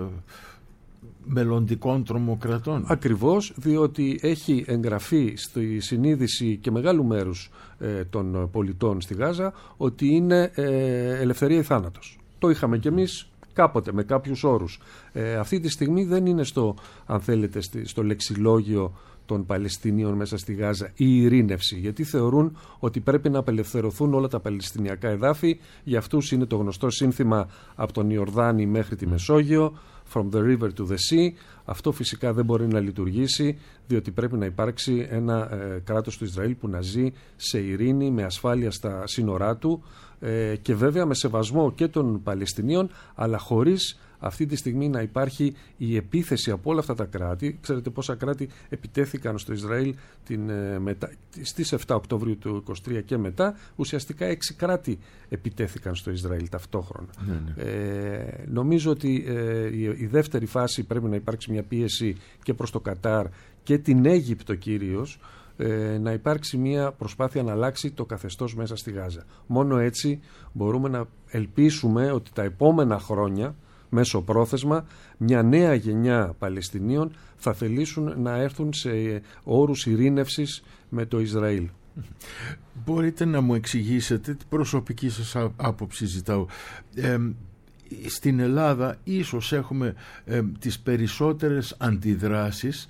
μελλοντικών τρομοκρατών. Ακριβώς, διότι έχει εγγραφεί στη συνείδηση και μεγάλου μέρους ε, των πολιτών στη Γάζα ότι είναι ε, ελευθερία ή θάνατος. Το είχαμε κι εμείς κάποτε με κάποιους όρους. Ε, αυτή τη στιγμή δεν είναι στο, αν θέλετε, στο λεξιλόγιο των Παλαιστινίων μέσα στη Γάζα η ειρήνευση, γιατί θεωρούν ότι πρέπει να απελευθερωθούν όλα τα παλαιστινιακά εδάφη. Για αυτούς είναι το γνωστό σύνθημα από τον Ιορδάνη μέχρι τη Μεσόγειο, from the river to the sea. Αυτό φυσικά δεν μπορεί να λειτουργήσει, διότι πρέπει να υπάρξει ένα ε, κράτος του Ισραήλ που να ζει σε ειρήνη, με ασφάλεια στα σύνορά του ε, και βέβαια με σεβασμό και των Παλαιστινίων, αλλά χωρίς αυτή τη στιγμή να υπάρχει η επίθεση από όλα αυτά τα κράτη. Ξέρετε πόσα κράτη επιτέθηκαν στο Ισραήλ την, μετα... στις επτά Οκτωβρίου του είκοσι τρία και μετά. Ουσιαστικά έξι κράτη επιτέθηκαν στο Ισραήλ ταυτόχρονα. Ναι, ναι. Ε, νομίζω ότι ε, η, η δεύτερη φάση πρέπει να υπάρξει μια πίεση και προς το Κατάρ και την Αίγυπτο κυρίως, ε, να υπάρξει μια προσπάθεια να αλλάξει το καθεστώς μέσα στη Γάζα. Μόνο έτσι μπορούμε να ελπίσουμε ότι τα επόμενα χρόνια, μέσω πρόθεσμα, μια νέα γενιά Παλαιστινίων θα θελήσουν να έρθουν σε όρους ειρήνευσης με το Ισραήλ. Μπορείτε να μου εξηγήσετε την προσωπική σας άποψη, ζητάω. Ε, στην Ελλάδα ίσως έχουμε ε, τις περισσότερες αντιδράσεις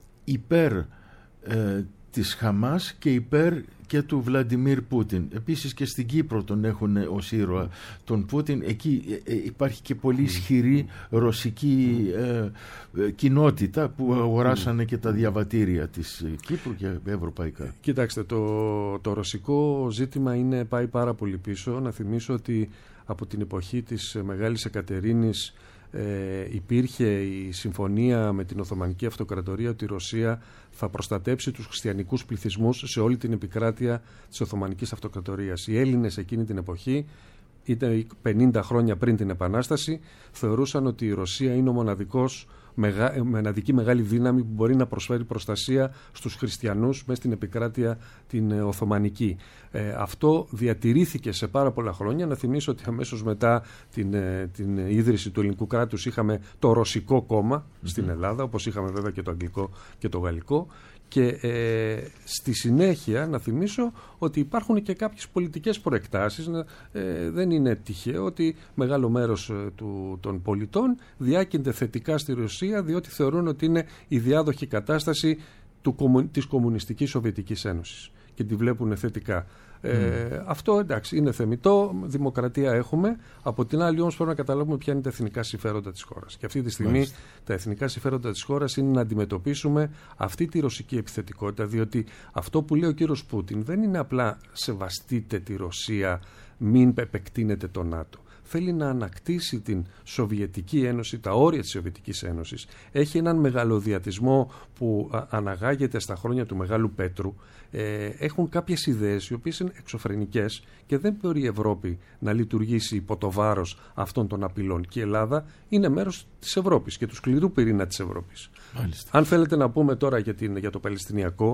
υπέρ ε, της Χαμάς και υπέρ και του Βλαντιμίρ Πούτιν. Επίσης και στην Κύπρο τον έχουν ως ήρωα τον Πούτιν. Εκεί ε, υπάρχει και πολύ ισχυρή ρωσική ε, ε, κοινότητα που αγοράσανε και τα διαβατήρια της Κύπρου και ευρωπαϊκά. Κοιτάξτε, το, το ρωσικό ζήτημα είναι, πάει πάρα πολύ πίσω. Να θυμίσω ότι από την εποχή της Μεγάλης Εκατερίνης ε, υπήρχε η συμφωνία με την Οθωμανική Αυτοκρατορία ότι η Ρωσία θα προστατέψει τους χριστιανικούς πληθυσμούς σε όλη την επικράτεια της Οθωμανικής Αυτοκρατορίας. Οι Έλληνες εκείνη την εποχή, είτε πενήντα χρόνια πριν την Επανάσταση, θεωρούσαν ότι η Ρωσία είναι ο μοναδικός μεγα, μοναδική μεγάλη δύναμη που μπορεί να προσφέρει προστασία στους χριστιανούς μέσα στην επικράτεια την Οθωμανική. Ε, αυτό διατηρήθηκε σε πάρα πολλά χρόνια. Να θυμίσω ότι αμέσως μετά την, την ίδρυση του ελληνικού κράτους είχαμε το Ρωσικό κόμμα mm-hmm. στην Ελλάδα, όπως είχαμε βέβαια και το Αγγλικό και το Γαλλικό. Και ε, στη συνέχεια να θυμίσω ότι υπάρχουν και κάποιες πολιτικές προεκτάσεις. Ε, δεν είναι τυχαίο ότι μεγάλο μέρος ε, του, των πολιτών διάκυνται θετικά στη Ρωσία, διότι θεωρούν ότι είναι η διάδοχη κατάσταση του, της κομμουνιστικής Σοβιετικής Ένωσης και τη βλέπουν θετικά. Ε, mm. Αυτό εντάξει είναι θεμιτό, δημοκρατία έχουμε. Από την άλλη όμως πρέπει να καταλάβουμε ποια είναι τα εθνικά συμφέροντα της χώρας. Και αυτή τη στιγμή Μάλιστα. τα εθνικά συμφέροντα της χώρας είναι να αντιμετωπίσουμε αυτή τη ρωσική επιθετικότητα, διότι αυτό που λέει ο κύριος Πούτιν δεν είναι απλά σεβαστείτε τη Ρωσία, μην επεκτείνετε το ΝΑΤΟ. Θέλει να ανακτήσει την Σοβιετική Ένωση, τα όρια της Σοβιετικής Ένωσης. Έχει έναν μεγαλοδιατισμό που αναγάγεται στα χρόνια του Μεγάλου Πέτρου. Ε, έχουν κάποιες ιδέες οι οποίες είναι εξωφρενικές και δεν μπορεί η Ευρώπη να λειτουργήσει υπό το βάρος αυτών των απειλών. Και η Ελλάδα είναι μέρος της Ευρώπης και του σκληρού πυρήνα της Ευρώπης. Μάλιστα. Αν θέλετε να πούμε τώρα για, την, για το Παλαιστινιακό,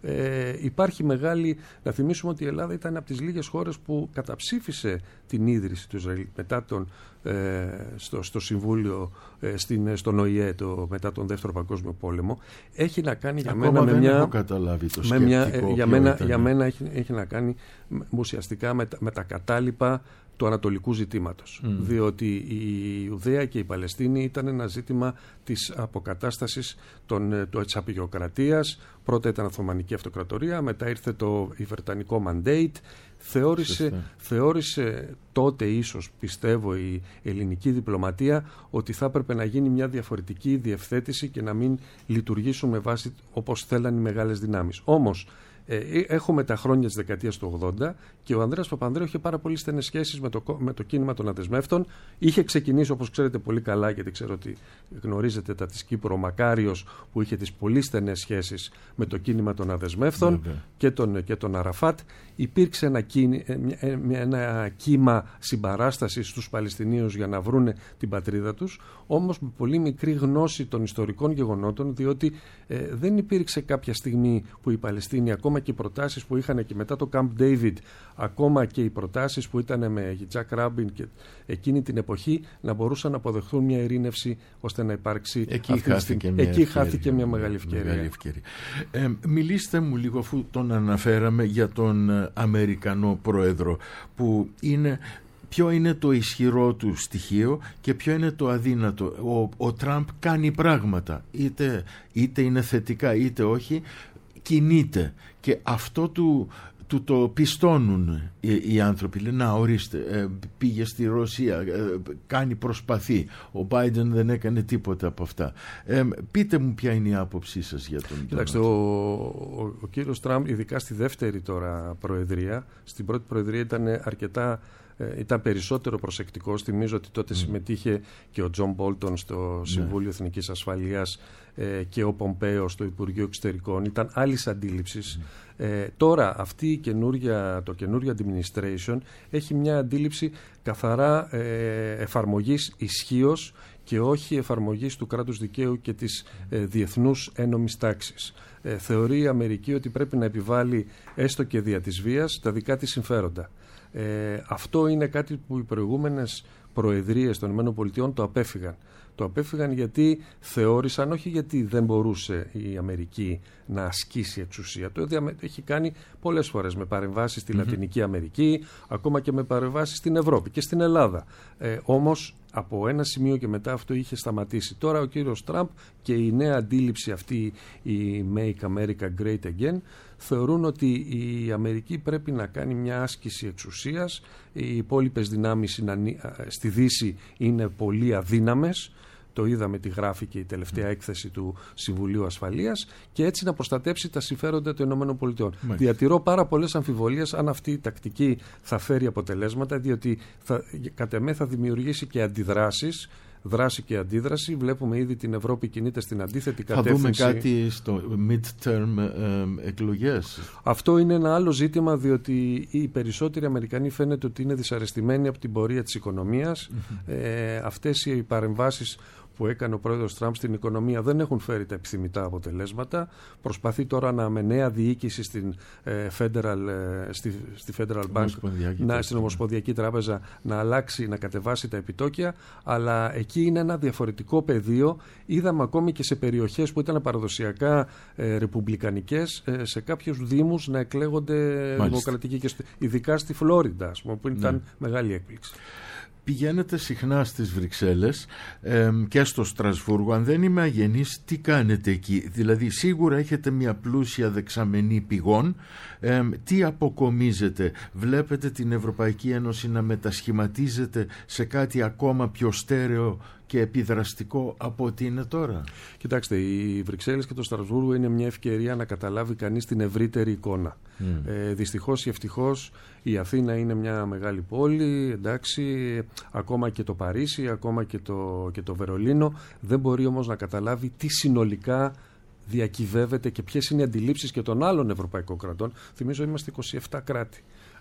ε, υπάρχει μεγάλη... Να θυμίσουμε ότι η Ελλάδα ήταν από τις λίγες χώρες που καταψήφισε την ίδρυση του Ισραήλ μετά τον, ε, στο, στο Συμβούλιο, ε, στην, στον Ο Η Ε, το, μετά τον Δεύτερο Παγκόσμιο Πόλεμο. Έχει να κάνει για Ακόμα μένα δεν με μια... έχω καταλάβει το με μια, σκεπτικό. Για μένα, για μένα έχει, έχει να κάνει ουσιαστικά με, με τα κατάλοιπα του ανατολικού ζητήματος. Mm. Διότι η Ιουδαία και η Παλαιστίνη ήταν ένα ζήτημα της αποκατάστασης των, της απεικιοκρατίας. Πρώτα ήταν η Οθωμανική Αυτοκρατορία, μετά ήρθε το η Βρετανικό Mandate. Θεώρησε, θεώρησε τότε ίσως, πιστεύω, η ελληνική διπλωματία ότι θα έπρεπε να γίνει μια διαφορετική διευθέτηση και να μην λειτουργήσουν με βάση όπως θέλαν οι μεγάλες δυνάμεις. Όμως, Ε, έχουμε τα χρόνια της δεκαετίας του ογδόντα και ο Ανδρέας Παπανδρέου είχε πάρα πολύ στενές σχέσεις με το, με το κίνημα των αδεσμεύτων. Είχε ξεκινήσει, όπως ξέρετε πολύ καλά, γιατί ξέρω ότι γνωρίζετε τα της Κύπρου, ο Μακάριος, που είχε τις πολύ στενές σχέσεις με το κίνημα των αδεσμεύτων και τον, και τον Αραφάτ. Υπήρξε ένα, κίνη, ένα κύμα συμπαράστασης στους Παλαιστινίους για να βρούνε την πατρίδα τους, όμως με πολύ μικρή γνώση των ιστορικών γεγονότων, διότι ε, δεν υπήρξε κάποια στιγμή που οι Παλαιστίνοι, ακόμα και οι προτάσεις που είχαν και μετά το Camp David, ακόμα και οι προτάσεις που ήταν με Τζακ Ράμπιν και εκείνη την εποχή, να μπορούσαν να αποδεχθούν μια ειρήνευση ώστε να υπάρξει. Εκεί χάθηκε, μια, Εκεί ευκαιρία, χάθηκε μια μεγάλη ευκαιρία. Μεγάλη ευκαιρία. Ε, μιλήστε μου λίγο, αφού τον αναφέραμε, για τον Αμερικανό πρόεδρο, που είναι... Ποιο είναι το ισχυρό του στοιχείο και ποιο είναι το αδύνατο. Ο, ο Τραμπ κάνει πράγματα, είτε, είτε είναι θετικά είτε όχι, κινείται, και αυτό του, του το πιστώνουν οι, οι άνθρωποι. Λένε, να ορίστε, ε, πήγε στη Ρωσία, ε, κάνει, προσπαθεί. Ο Biden δεν έκανε τίποτα από αυτά. Ε, πείτε μου ποια είναι η άποψή σας για τον... Κοιτάξτε, ο, ο, ο κύριος Τραμπ, ειδικά στη δεύτερη τώρα προεδρία, στην πρώτη προεδρία ήταν αρκετά ε, ήταν περισσότερο προσεκτικός. Θυμίζω ότι τότε mm. συμμετείχε και ο Τζον Μπόλτον στο Συμβούλιο mm. Εθνικής Ασφαλείας ε, και ο Πομπέο στο Υπουργείο Εξωτερικών. Ήταν άλλης αντίληψης. Mm. Ε, τώρα αυτή η καινούρια, το καινούριο administration έχει μια αντίληψη καθαρά ε, εφαρμογής ισχύως και όχι εφαρμογής του κράτους δικαίου και της ε, διεθνούς ένομης τάξης. Ε, θεωρεί η Αμερική ότι πρέπει να επιβάλλει έστω και δια της βίας τα δικά της συμφέροντα. Ε, αυτό είναι κάτι που οι προηγούμενες προεδρίες των ΗΠΑ το απέφυγαν. Το απέφυγαν γιατί θεώρησαν, όχι γιατί δεν μπορούσε η Αμερική να ασκήσει εξουσία. Το έχει κάνει πολλές φορές με παρεμβάσεις στη mm-hmm. Λατινική Αμερική, ακόμα και με παρεμβάσεις στην Ευρώπη και στην Ελλάδα. Ε, όμως από ένα σημείο και μετά αυτό είχε σταματήσει. Τώρα ο κύριος Τραμπ και η νέα αντίληψη αυτή, η Make America Great Again, θεωρούν ότι η Αμερική πρέπει να κάνει μια άσκηση εξουσίας. Οι υπόλοιπες δυνάμεις στη Δύση είναι πολύ αδύναμες. Το είδαμε τι γράφει και η τελευταία έκθεση του Συμβουλίου Ασφαλείας, και έτσι να προστατέψει τα συμφέροντα των ΗΠΑ. Διατηρώ πάρα πολλές αμφιβολίες αν αυτή η τακτική θα φέρει αποτελέσματα, διότι θα, κατ' εμέ θα δημιουργήσει και αντιδράσεις. Δράση και αντίδραση. Βλέπουμε ήδη την Ευρώπη κινείται στην αντίθετη κατεύθυνση. Θα δούμε κάτι στο midterm ε, εκλογές. Αυτό είναι ένα άλλο ζήτημα, διότι οι περισσότεροι Αμερικανοί φαίνεται ότι είναι δυσαρεστημένοι από την πορεία της οικονομίας. Mm-hmm. Ε, αυτές οι παρεμβάσεις που έκανε ο πρόεδρος Τραμπ στην οικονομία δεν έχουν φέρει τα επιθυμητά αποτελέσματα. Προσπαθεί τώρα να, με νέα διοίκηση στην, ε, Federal, ε, στη, στη Federal Bank, να, στην Ομοσπονδιακή Τράπεζα, να αλλάξει, να κατεβάσει τα επιτόκια, αλλά εκεί είναι ένα διαφορετικό πεδίο. Είδαμε ακόμη και σε περιοχές που ήταν παραδοσιακά ε, ρεπουμπλικανικές, ε, σε κάποιους δήμους να εκλέγονται δημοκρατικοί, και ειδικά στη Φλόριντα, που ήταν ναι. μεγάλη έκπληξη. Πηγαίνετε συχνά στις Βρυξέλλες ε, και στο Στρασβούργο. Αν δεν είμαι αγενής, τι κάνετε εκεί? Δηλαδή σίγουρα έχετε μια πλούσια δεξαμενή πηγών. Ε, τι αποκομίζετε? Βλέπετε την Ευρωπαϊκή Ένωση να μετασχηματίζεται σε κάτι ακόμα πιο στέρεο και επιδραστικό από ό,τι είναι τώρα? Κοιτάξτε, οι Βρυξέλλες και το Στρασβούργο είναι μια ευκαιρία να καταλάβει κανείς την ευρύτερη εικόνα. Mm. Ε, δυστυχώς ή ευτυχώς η Αθήνα είναι μια μεγάλη πόλη, εντάξει, ακόμα και το Παρίσι, ακόμα και το, και το Βερολίνο, δεν μπορεί όμως να καταλάβει τι συνολικά διακυβεύεται και ποιες είναι οι αντιλήψεις και των άλλων ευρωπαϊκών κρατών. Θυμίζω είμαστε είκοσι επτά κράτη.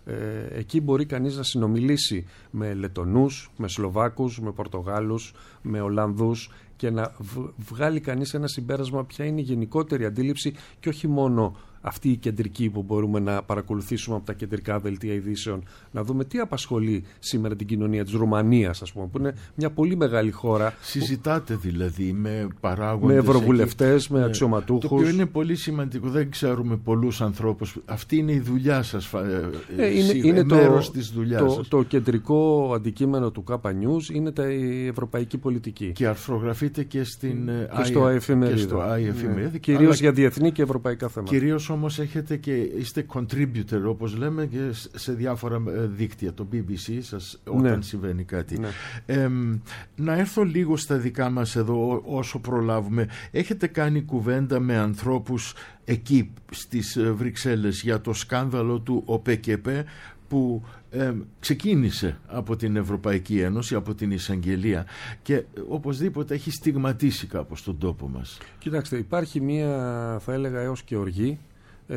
Ε, εκεί μπορεί κανείς να συνομιλήσει με Λετονούς, με Σλοβάκους, με Πορτογάλους, με Ολλανδούς και να βγάλει κανείς ένα συμπέρασμα ποια είναι η γενικότερη αντίληψη και όχι μόνο αυτή η κεντρική που μπορούμε να παρακολουθήσουμε από τα κεντρικά δελτία ειδήσεων, να δούμε τι απασχολεί σήμερα την κοινωνία της Ρουμανίας, ας πούμε, που είναι μια πολύ μεγάλη χώρα. Συζητάτε δηλαδή με παράγοντες, με ευρωβουλευτές, με αξιωματούχους. Το οποίο είναι πολύ σημαντικό. Δεν ξέρουμε πολλούς ανθρώπους. Αυτή είναι η δουλειά σας. Ε, είναι είναι μέρος το, της δουλειάς το, σας. Το κεντρικό αντικείμενο του Κάπα News είναι τα, η ευρωπαϊκή πολιτική. Και αρθρογραφείτε και, στην και στο άι εφημερίδα. Ναι. Κυρίως αλλά, για διεθνή και ευρωπαϊκά θέματα. Κυρίως όμως έχετε και είστε contributor, όπως λέμε, και σε διάφορα δίκτυα, το μπι μπι σι σας, όταν ναι. συμβαίνει κάτι. Ναι. Ε, να έρθω λίγο στα δικά μας εδώ όσο προλάβουμε. Έχετε κάνει κουβέντα με ανθρώπους εκεί στις Βρυξέλλες για το σκάνδαλο του ΟΠΕΚΕΠΕ που ε, ξεκίνησε από την Ευρωπαϊκή Ένωση, από την εισαγγελία, και ε, οπωσδήποτε έχει στιγματίσει κάπως τον τόπο μας? Κοιτάξτε, υπάρχει μία, θα έλεγα, έως και οργή, ε,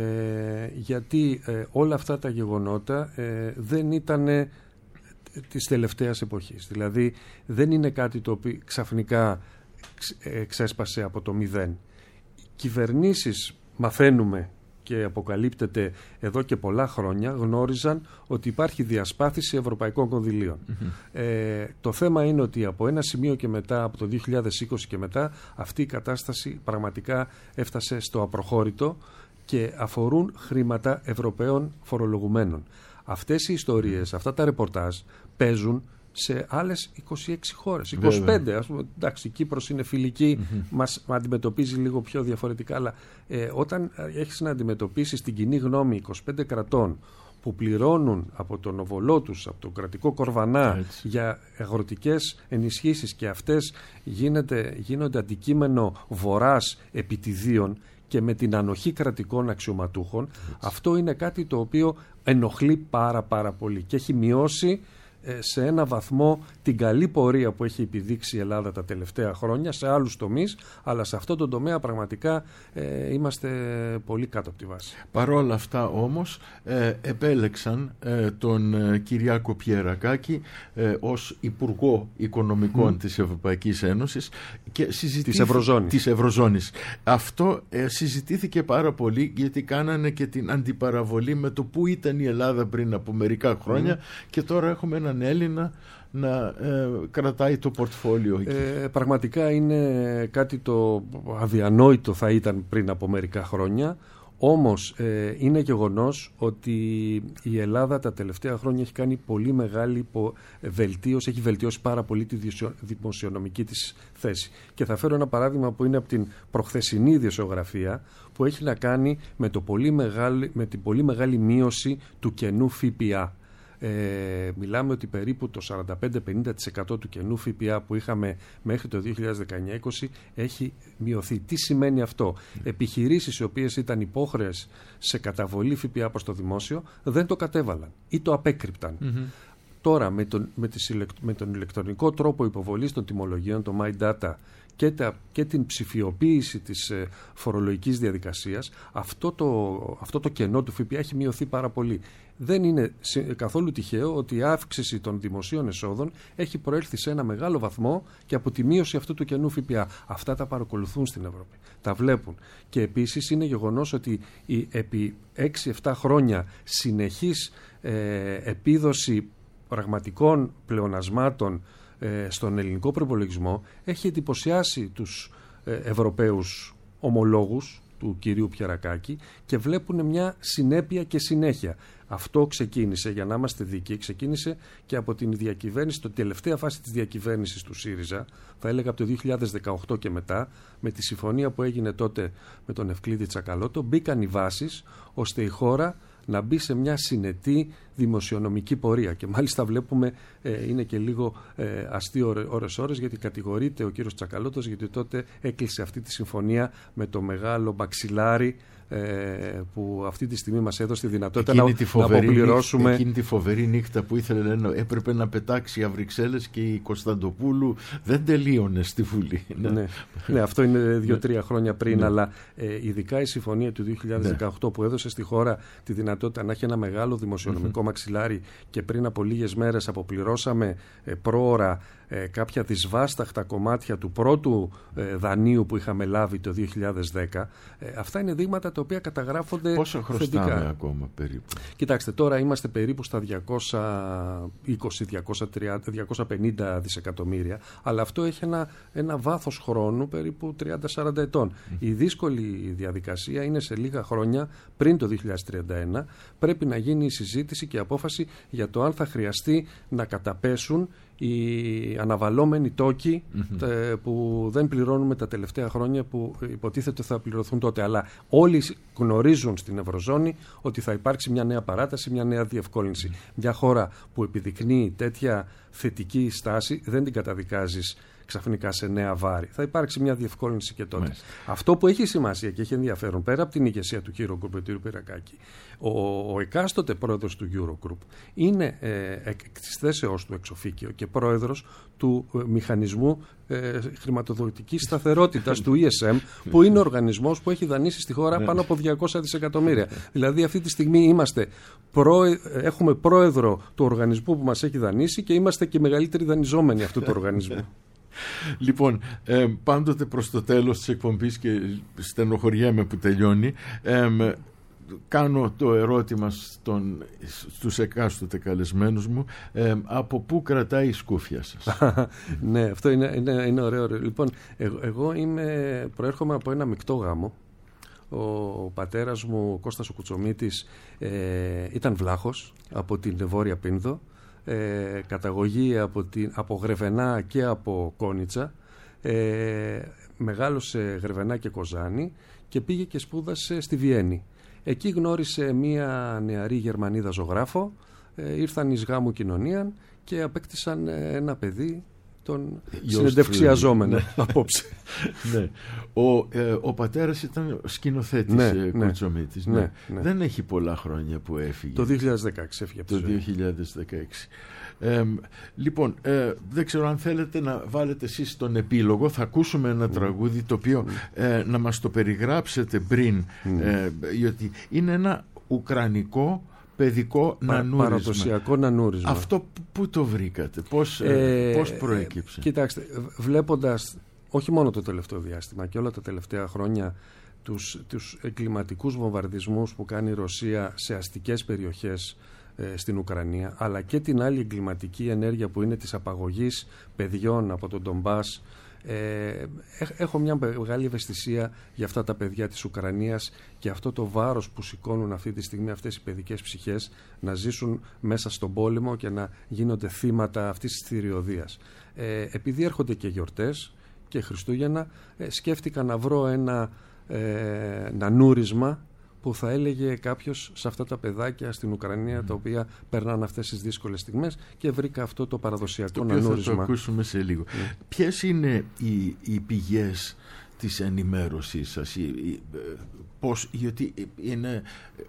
γιατί ε, όλα αυτά τα γεγονότα ε, δεν ήταν ε, της τελευταίας εποχής. Δηλαδή δεν είναι κάτι το οποίο ξαφνικά ε, ξέσπασε από το μηδέν. Κυβερνήσεις, μαθαίνουμε και αποκαλύπτεται εδώ και πολλά χρόνια, γνώριζαν ότι υπάρχει διασπάθηση ευρωπαϊκών κονδυλίων. Mm-hmm. Ε, το θέμα είναι ότι από ένα σημείο και μετά, από το δύο χιλιάδες είκοσι και μετά, αυτή η κατάσταση πραγματικά έφτασε στο απροχώρητο και αφορούν χρήματα Ευρωπαίων φορολογουμένων. Αυτές οι ιστορίες, αυτά τα ρεπορτάζ παίζουν σε άλλες είκοσι έξι χώρες, είκοσι πέντε, ας πούμε. Εντάξει, η Κύπρος είναι φιλική, mm-hmm. μας αντιμετωπίζει λίγο πιο διαφορετικά, αλλά ε, όταν έχεις να αντιμετωπίσεις την κοινή γνώμη είκοσι πέντε κρατών που πληρώνουν από τον οβολό τους, από τον κρατικό κορβανά, έτσι, για αγροτικές ενισχύσεις, και αυτές γίνεται, γίνονται αντικείμενο βορράς επιτιδίων και με την ανοχή κρατικών αξιωματούχων, έτσι, αυτό είναι κάτι το οποίο ενοχλεί πάρα πάρα πολύ και έχει μειώσει σε ένα βαθμό την καλή πορεία που έχει επιδείξει η Ελλάδα τα τελευταία χρόνια σε άλλους τομείς, αλλά σε αυτό το τομέα πραγματικά ε, είμαστε πολύ κάτω από τη βάση. Παρόλα αυτά όμως ε, επέλεξαν ε, τον ε, Κυριάκο Πιερακάκη ε, ως Υπουργό Οικονομικών mm. της Ευρωπαϊκής Ένωσης και συζητήθη... της Ευρωζώνης. της Ευρωζώνης. Αυτό ε, συζητήθηκε πάρα πολύ, γιατί κάνανε και την αντιπαραβολή με το που ήταν η Ελλάδα πριν από μερικά χρόνια mm. και τώρα έχουμε έναν Έλληνα να ε, κρατάει το πορτφόλιο εκεί. Ε, πραγματικά είναι κάτι το αδιανόητο θα ήταν πριν από μερικά χρόνια. Όμως ε, είναι γεγονός ότι η Ελλάδα τα τελευταία χρόνια έχει κάνει πολύ μεγάλη βελτίωση, έχει βελτιώσει πάρα πολύ τη δημοσιονομική της θέση. Και θα φέρω ένα παράδειγμα που είναι από την προχθεσινή ειδησιογραφία, που έχει να κάνει με, το πολύ μεγάλη, με την πολύ μεγάλη μείωση του κενού ΦΠΑ. Ε, μιλάμε ότι περίπου το σαράντα πέντε με πενήντα τοις εκατό του κενού ΦΠΑ που είχαμε μέχρι το δύο χιλιάδες δεκαεννιά είκοσι έχει μειωθεί. Τι σημαίνει αυτό? Επιχειρήσεις οι οποίες ήταν υπόχρεες σε καταβολή ΦΠΑ προς το δημόσιο δεν το κατέβαλαν ή το απέκρυπταν. Mm-hmm. Τώρα με τον, με, τις, με τον ηλεκτρονικό τρόπο υποβολής των τιμολογίων, το My Data, και, τα, και την ψηφιοποίηση της ε, φορολογικής διαδικασίας, αυτό το, αυτό το κενό του ΦΠΑ έχει μειωθεί πάρα πολύ. Δεν είναι καθόλου τυχαίο ότι η αύξηση των δημοσίων εσόδων έχει προέλθει σε ένα μεγάλο βαθμό και από τη μείωση αυτού του κενού ΦΠΑ. Αυτά τα παρακολουθούν στην Ευρώπη, τα βλέπουν. Και επίσης είναι γεγονός ότι η, επί έξι εφτά χρόνια συνεχής ε, επίδοση πραγματικών πλεονασμάτων ε, στον ελληνικό προπολογισμό έχει εντυπωσιάσει τους ε, Ευρωπαίους ομολόγους του κυρίου Πιερακάκη και βλέπουν μια συνέπεια και συνέχεια. Αυτό ξεκίνησε, για να είμαστε δίκαιοι, ξεκίνησε και από την διακυβέρνηση, την τελευταία φάση της διακυβέρνησης του ΣΥΡΙΖΑ, θα έλεγα από το δύο χιλιάδες δεκαοκτώ και μετά, με τη συμφωνία που έγινε τότε με τον Ευκλήδη Τσακαλώτο, μπήκαν οι βάσεις ώστε η χώρα να μπει σε μια συνετή δημοσιονομική πορεία. Και μάλιστα βλέπουμε, ε, είναι και λίγο ε, αστείο ώρες-ώρες, γιατί κατηγορείται ο κύριος Τσακαλώτος γιατί τότε έκλεισε αυτή τη συμφωνία με το μεγάλο μαξιλάρι ε, που αυτή τη στιγμή μας έδωσε τη δυνατότητα να, να αποπληρώσουμε. Νύχτα, εκείνη τη φοβερή νύχτα που ήθελε, λένε, έπρεπε να πετάξει η Αβρυξέλλες και η Κωνσταντοπούλου δεν τελείωνε στη Βουλή. Ναι, ναι, αυτό είναι δύο-τρία χρόνια πριν, ναι. Αλλά ε, ειδικά η συμφωνία του δύο χιλιάδες δεκαοκτώ, ναι, που έδωσε στη χώρα τη δυνατότητα να έχει ένα μεγάλο δημοσιονομικό mm-hmm. μαξιλάρι και πριν από λίγες μέρες αποπληρώσαμε ε, πρόωρα ε, κάποια δυσβάσταχτα κομμάτια του πρώτου ε, δανείου που είχαμε λάβει το δύο χιλιάδες δέκα. Ε, αυτά είναι δείγματα τα οποία καταγράφονται. Πόσο χρωστάμε θετικά. Ακόμα περίπου? Κοιτάξτε, τώρα είμαστε περίπου στα διακόσια είκοσι με διακόσια τριάντα, διακόσια πενήντα δισεκατομμύρια, αλλά αυτό έχει ένα, ένα βάθος χρόνου περίπου τριάντα με σαράντα ετών. Mm. Η δύσκολη διαδικασία είναι σε λίγα χρόνια, πριν το δύο χιλιάδες τριάντα ένα, πρέπει να γίνει η συζήτηση και η απόφαση για το αν θα χρειαστεί να καταπέσουν οι αναβαλλόμενοι τόκοι mm-hmm. που δεν πληρώνουμε τα τελευταία χρόνια, που υποτίθεται θα πληρωθούν τότε. Αλλά όλοι γνωρίζουν στην Ευρωζώνη ότι θα υπάρξει μια νέα παράταση, μια νέα διευκόλυνση. Mm-hmm. Μια χώρα που επιδεικνύει τέτοια θετική στάση δεν την καταδικάζεις ξαφνικά σε νέα βάρη. Θα υπάρξει μια διευκόλυνση και τότε. Μάλιστα. Αυτό που έχει σημασία και έχει ενδιαφέρον, πέρα από την ηγεσία του Eurogroup, του κ. Πιερακάκη, ο, ο εκάστοτε πρόεδρος του Eurogroup είναι ε, εκ της θέσεώς του εξοφίκιο και πρόεδρος του ε, μηχανισμού ε, χρηματοδοτικής σταθερότητας του ι ες εμ, που είναι ο οργανισμός που έχει δανείσει στη χώρα πάνω από διακόσια δισεκατομμύρια. Δηλαδή αυτή τη στιγμή είμαστε πρόε, έχουμε πρόεδρο του οργανισμού που μας έχει δανείσει και είμαστε και μεγαλύτεροι δανειζόμενοι αυτού του οργανισμού. Λοιπόν, ε, πάντοτε προς το τέλος της εκπομπής, και στενοχωριέμαι που τελειώνει, ε, κάνω το ερώτημα στον, στους εκάστοτε καλεσμένους μου, ε, από πού κρατάει η σκούφια σας? Ναι, αυτό είναι, είναι, είναι ωραίο. Λοιπόν, εγώ, εγώ είμαι, προέρχομαι από ένα μεικτό γάμο. Ο πατέρας μου, ο Κώστας ο Κουτσομίτης, ε, ήταν βλάχος από την Βόρεια Πίνδο. Ε, καταγωγή από, την, από Γρεβενά και από Κόνιτσα, ε, μεγάλωσε Γρεβενά και Κοζάνη και πήγε και σπούδασε στη Βιέννη. Εκεί γνώρισε μία νεαρή Γερμανίδα ζωγράφο, ε, ήρθαν εις γάμου κοινωνίαν και απέκτησαν ένα παιδί, τον συνεντευξιαζόμενο απόψε. Ναι. Ο, ε, ο πατέρας ήταν σκηνοθέτης, ναι, ε, ναι, Κουτσομίτης. Ναι. Ναι, ναι. Δεν έχει πολλά χρόνια που έφυγε. Το δύο χιλιάδες δεκαέξι έφυγε από τη Το ζωή. δύο χιλιάδες δεκαέξι. Ε, λοιπόν, ε, δεν ξέρω αν θέλετε να βάλετε εσείς τον επίλογο. Θα ακούσουμε ένα mm. τραγούδι το οποίο mm. ε, να μας το περιγράψετε πριν, mm. ε, γιατί είναι ένα ουκρανικό παιδικό Πα, νανούρισμα. Παραδοσιακό νανούρισμα. Αυτό πού το βρήκατε, πώς, ε, πώς προέκυψε? Ε, κοιτάξτε, βλέποντας όχι μόνο το τελευταίο διάστημα και όλα τα τελευταία χρόνια τους, τους εγκληματικούς βομβαρδισμούς που κάνει η Ρωσία σε αστικές περιοχές ε, στην Ουκρανία, αλλά και την άλλη εγκληματική ενέργεια που είναι της απαγωγής παιδιών από τον Ντομπάς, Ε, έχω μια μεγάλη ευαισθησία για αυτά τα παιδιά της Ουκρανίας και αυτό το βάρος που σηκώνουν αυτή τη στιγμή αυτές οι παιδικές ψυχές να ζήσουν μέσα στον πόλεμο και να γίνονται θύματα αυτής της θηριωδίας. Ε, επειδή έρχονται και γιορτές και Χριστούγεννα, ε, σκέφτηκα να βρω ένα ε, νανούρισμα που θα έλεγε κάποιος σε αυτά τα παιδάκια στην Ουκρανία, mm. τα οποία περνάνε αυτές τις δύσκολες στιγμές, και βρήκα αυτό το παραδοσιακό νανούρισμα. Το οποίο θα το ακούσουμε σε λίγο. Mm. Ποιες είναι οι, οι πηγές της ενημέρωσης σας, οι, οι, πώς, γιατί είναι,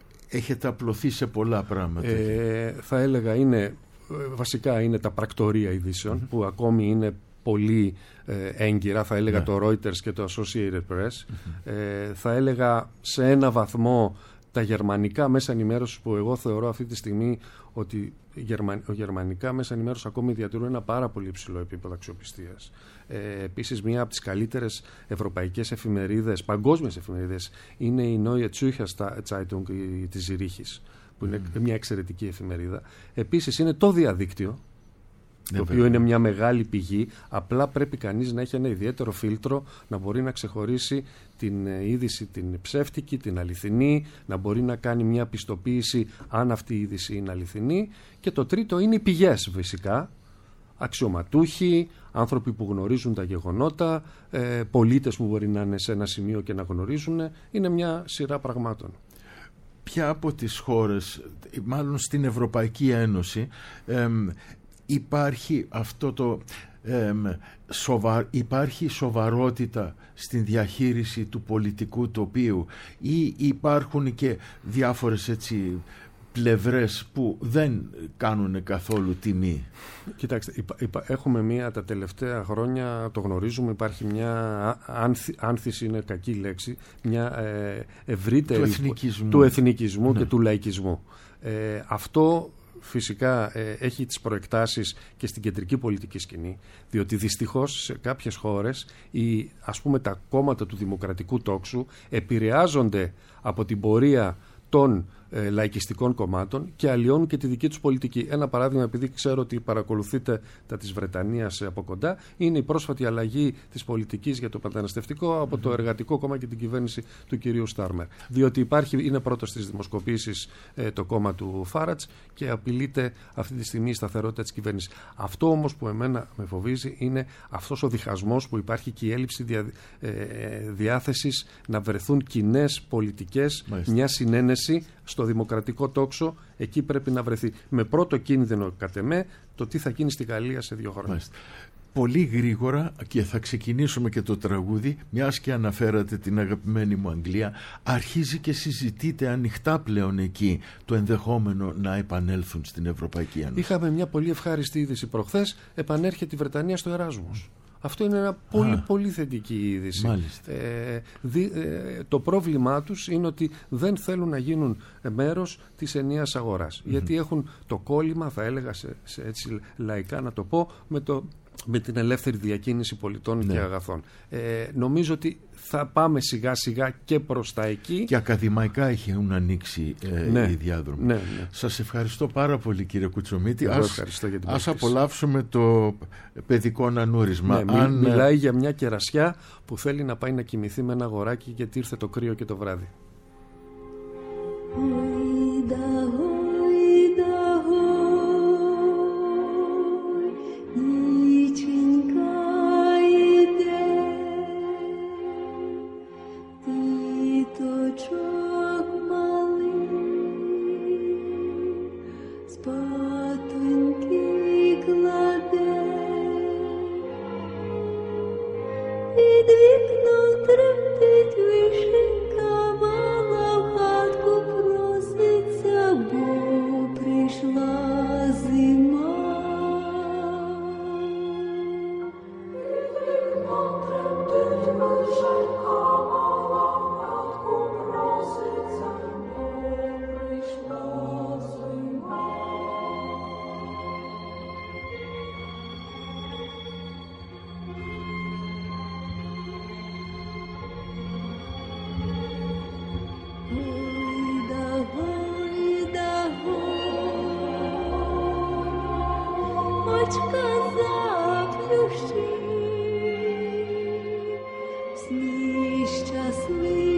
έχετε απλωθεί σε πολλά πράγματα. Ε, θα έλεγα είναι, βασικά είναι τα πρακτορία ειδήσεων, mm. που ακόμη είναι πολύ ε, έγκυρα, θα έλεγα, yeah. το Reuters και το Associated Press. Mm-hmm. Ε, θα έλεγα σε ένα βαθμό τα γερμανικά μέσα ενημέρωσης, που εγώ θεωρώ αυτή τη στιγμή ότι οι γερμα, γερμανικά μέσα ενημέρωσης ακόμη διατηρούν ένα πάρα πολύ υψηλό επίπεδο αξιοπιστίας. Ε, επίσης, μία από τις καλύτερες ευρωπαϊκές εφημερίδες, παγκόσμιες εφημερίδες, είναι η Neue Zürcher Zeitung της Ζηρίχης, που είναι mm. μια εξαιρετική εφημερίδα. Επίσης, είναι το διαδίκτυο, το οποίο είναι μια μεγάλη πηγή. Απλά πρέπει κανείς να έχει ένα ιδιαίτερο φίλτρο, να μπορεί να ξεχωρίσει την είδηση την ψεύτικη, την αληθινή, να μπορεί να κάνει μια πιστοποίηση αν αυτή η είδηση είναι αληθινή. Και το τρίτο είναι οι πηγές, φυσικά. Αξιωματούχοι, άνθρωποι που γνωρίζουν τα γεγονότα, ε, πολίτες που μπορεί να είναι σε ένα σημείο και να γνωρίζουν. Είναι μια σειρά πραγμάτων. Ποια από τις χώρες, μάλλον στην Ευρωπαϊκή Ένωση, εμ, υπάρχει αυτό το εμ, σοβα, υπάρχει σοβαρότητα στην διαχείριση του πολιτικού τοπίου, ή υπάρχουν και διάφορες έτσι πλευρές που δεν κάνουν καθόλου τιμή? Κοιτάξτε, υπα, υπα, έχουμε μία τα τελευταία χρόνια, το γνωρίζουμε, υπάρχει μια άνθη, άνθηση, είναι κακή λέξη, μια ε, ευρύτερη του εθνικισμού, του εθνικισμού ναι. και του λαϊκισμού. Ε, αυτό φυσικά ε, έχει τις προεκτάσεις και στην κεντρική πολιτική σκηνή, διότι δυστυχώς σε κάποιες χώρες οι, ας πούμε, τα κόμματα του δημοκρατικού τόξου επηρεάζονται από την πορεία των ε, λαϊκιστικών κομμάτων και αλλοιώνουν και τη δική τους πολιτική. Ένα παράδειγμα, επειδή ξέρω ότι παρακολουθείτε τα της Βρετανίας από κοντά, είναι η πρόσφατη αλλαγή της πολιτικής για το μεταναστευτικό από το Εργατικό Κόμμα και την κυβέρνηση του κυρίου Στάρμερ. Διότι υπάρχει, είναι πρώτο στις δημοσκοπήσεις ε, το κόμμα του Φάρατς και απειλείται αυτή τη στιγμή η σταθερότητα της κυβέρνησης. Αυτό όμως που εμένα με φοβίζει είναι αυτός ο διχασμός που υπάρχει και η έλλειψη δια, ε, διάθεσης να βρεθούν κοινές πολιτικές, Μάλιστα. μια συνένεση στο δημοκρατικό τόξο. Εκεί πρέπει να βρεθεί. Με πρώτο κίνδυνο, κατ' εμέ, το τι θα γίνει στη Γαλλία σε δύο χρόνια. Μάλιστα. Πολύ γρήγορα, και θα ξεκινήσουμε και το τραγούδι, μιας και αναφέρατε την αγαπημένη μου Αγγλία, αρχίζει και συζητείται ανοιχτά πλέον εκεί το ενδεχόμενο να επανέλθουν στην Ευρωπαϊκή Ένωση. Είχαμε μια πολύ ευχάριστη είδηση προχθές, επανέρχεται η Βρετανία στο Εράσμους. Αυτό είναι ένα πολύ, Α, πολύ θετική είδηση. Ε, δι, ε, το πρόβλημά τους είναι ότι δεν θέλουν να γίνουν μέρος της ενιαίας αγοράς. Mm-hmm. Γιατί έχουν το κόλλημα, θα έλεγα σε, σε έτσι λαϊκά να το πω, με, το, με την ελεύθερη διακίνηση πολιτών ναι. και αγαθών. Ε, νομίζω ότι θα πάμε σιγά σιγά και προς τα εκεί. Και ακαδημαϊκά έχουν ανοίξει ε, ναι, οι διάδρομοι. Ναι, ναι. Σας ευχαριστώ πάρα πολύ, κύριε Κουτσομίτη. Εγώ ας, ευχαριστώ για την ας απολαύσουμε το παιδικό νανούρισμα. Ναι, Αν... Μιλάει για μια κερασιά που θέλει να πάει να κοιμηθεί με ένα αγοράκι γιατί ήρθε το κρύο και το βράδυ. Спатоньки кладе šťastný, šťastný.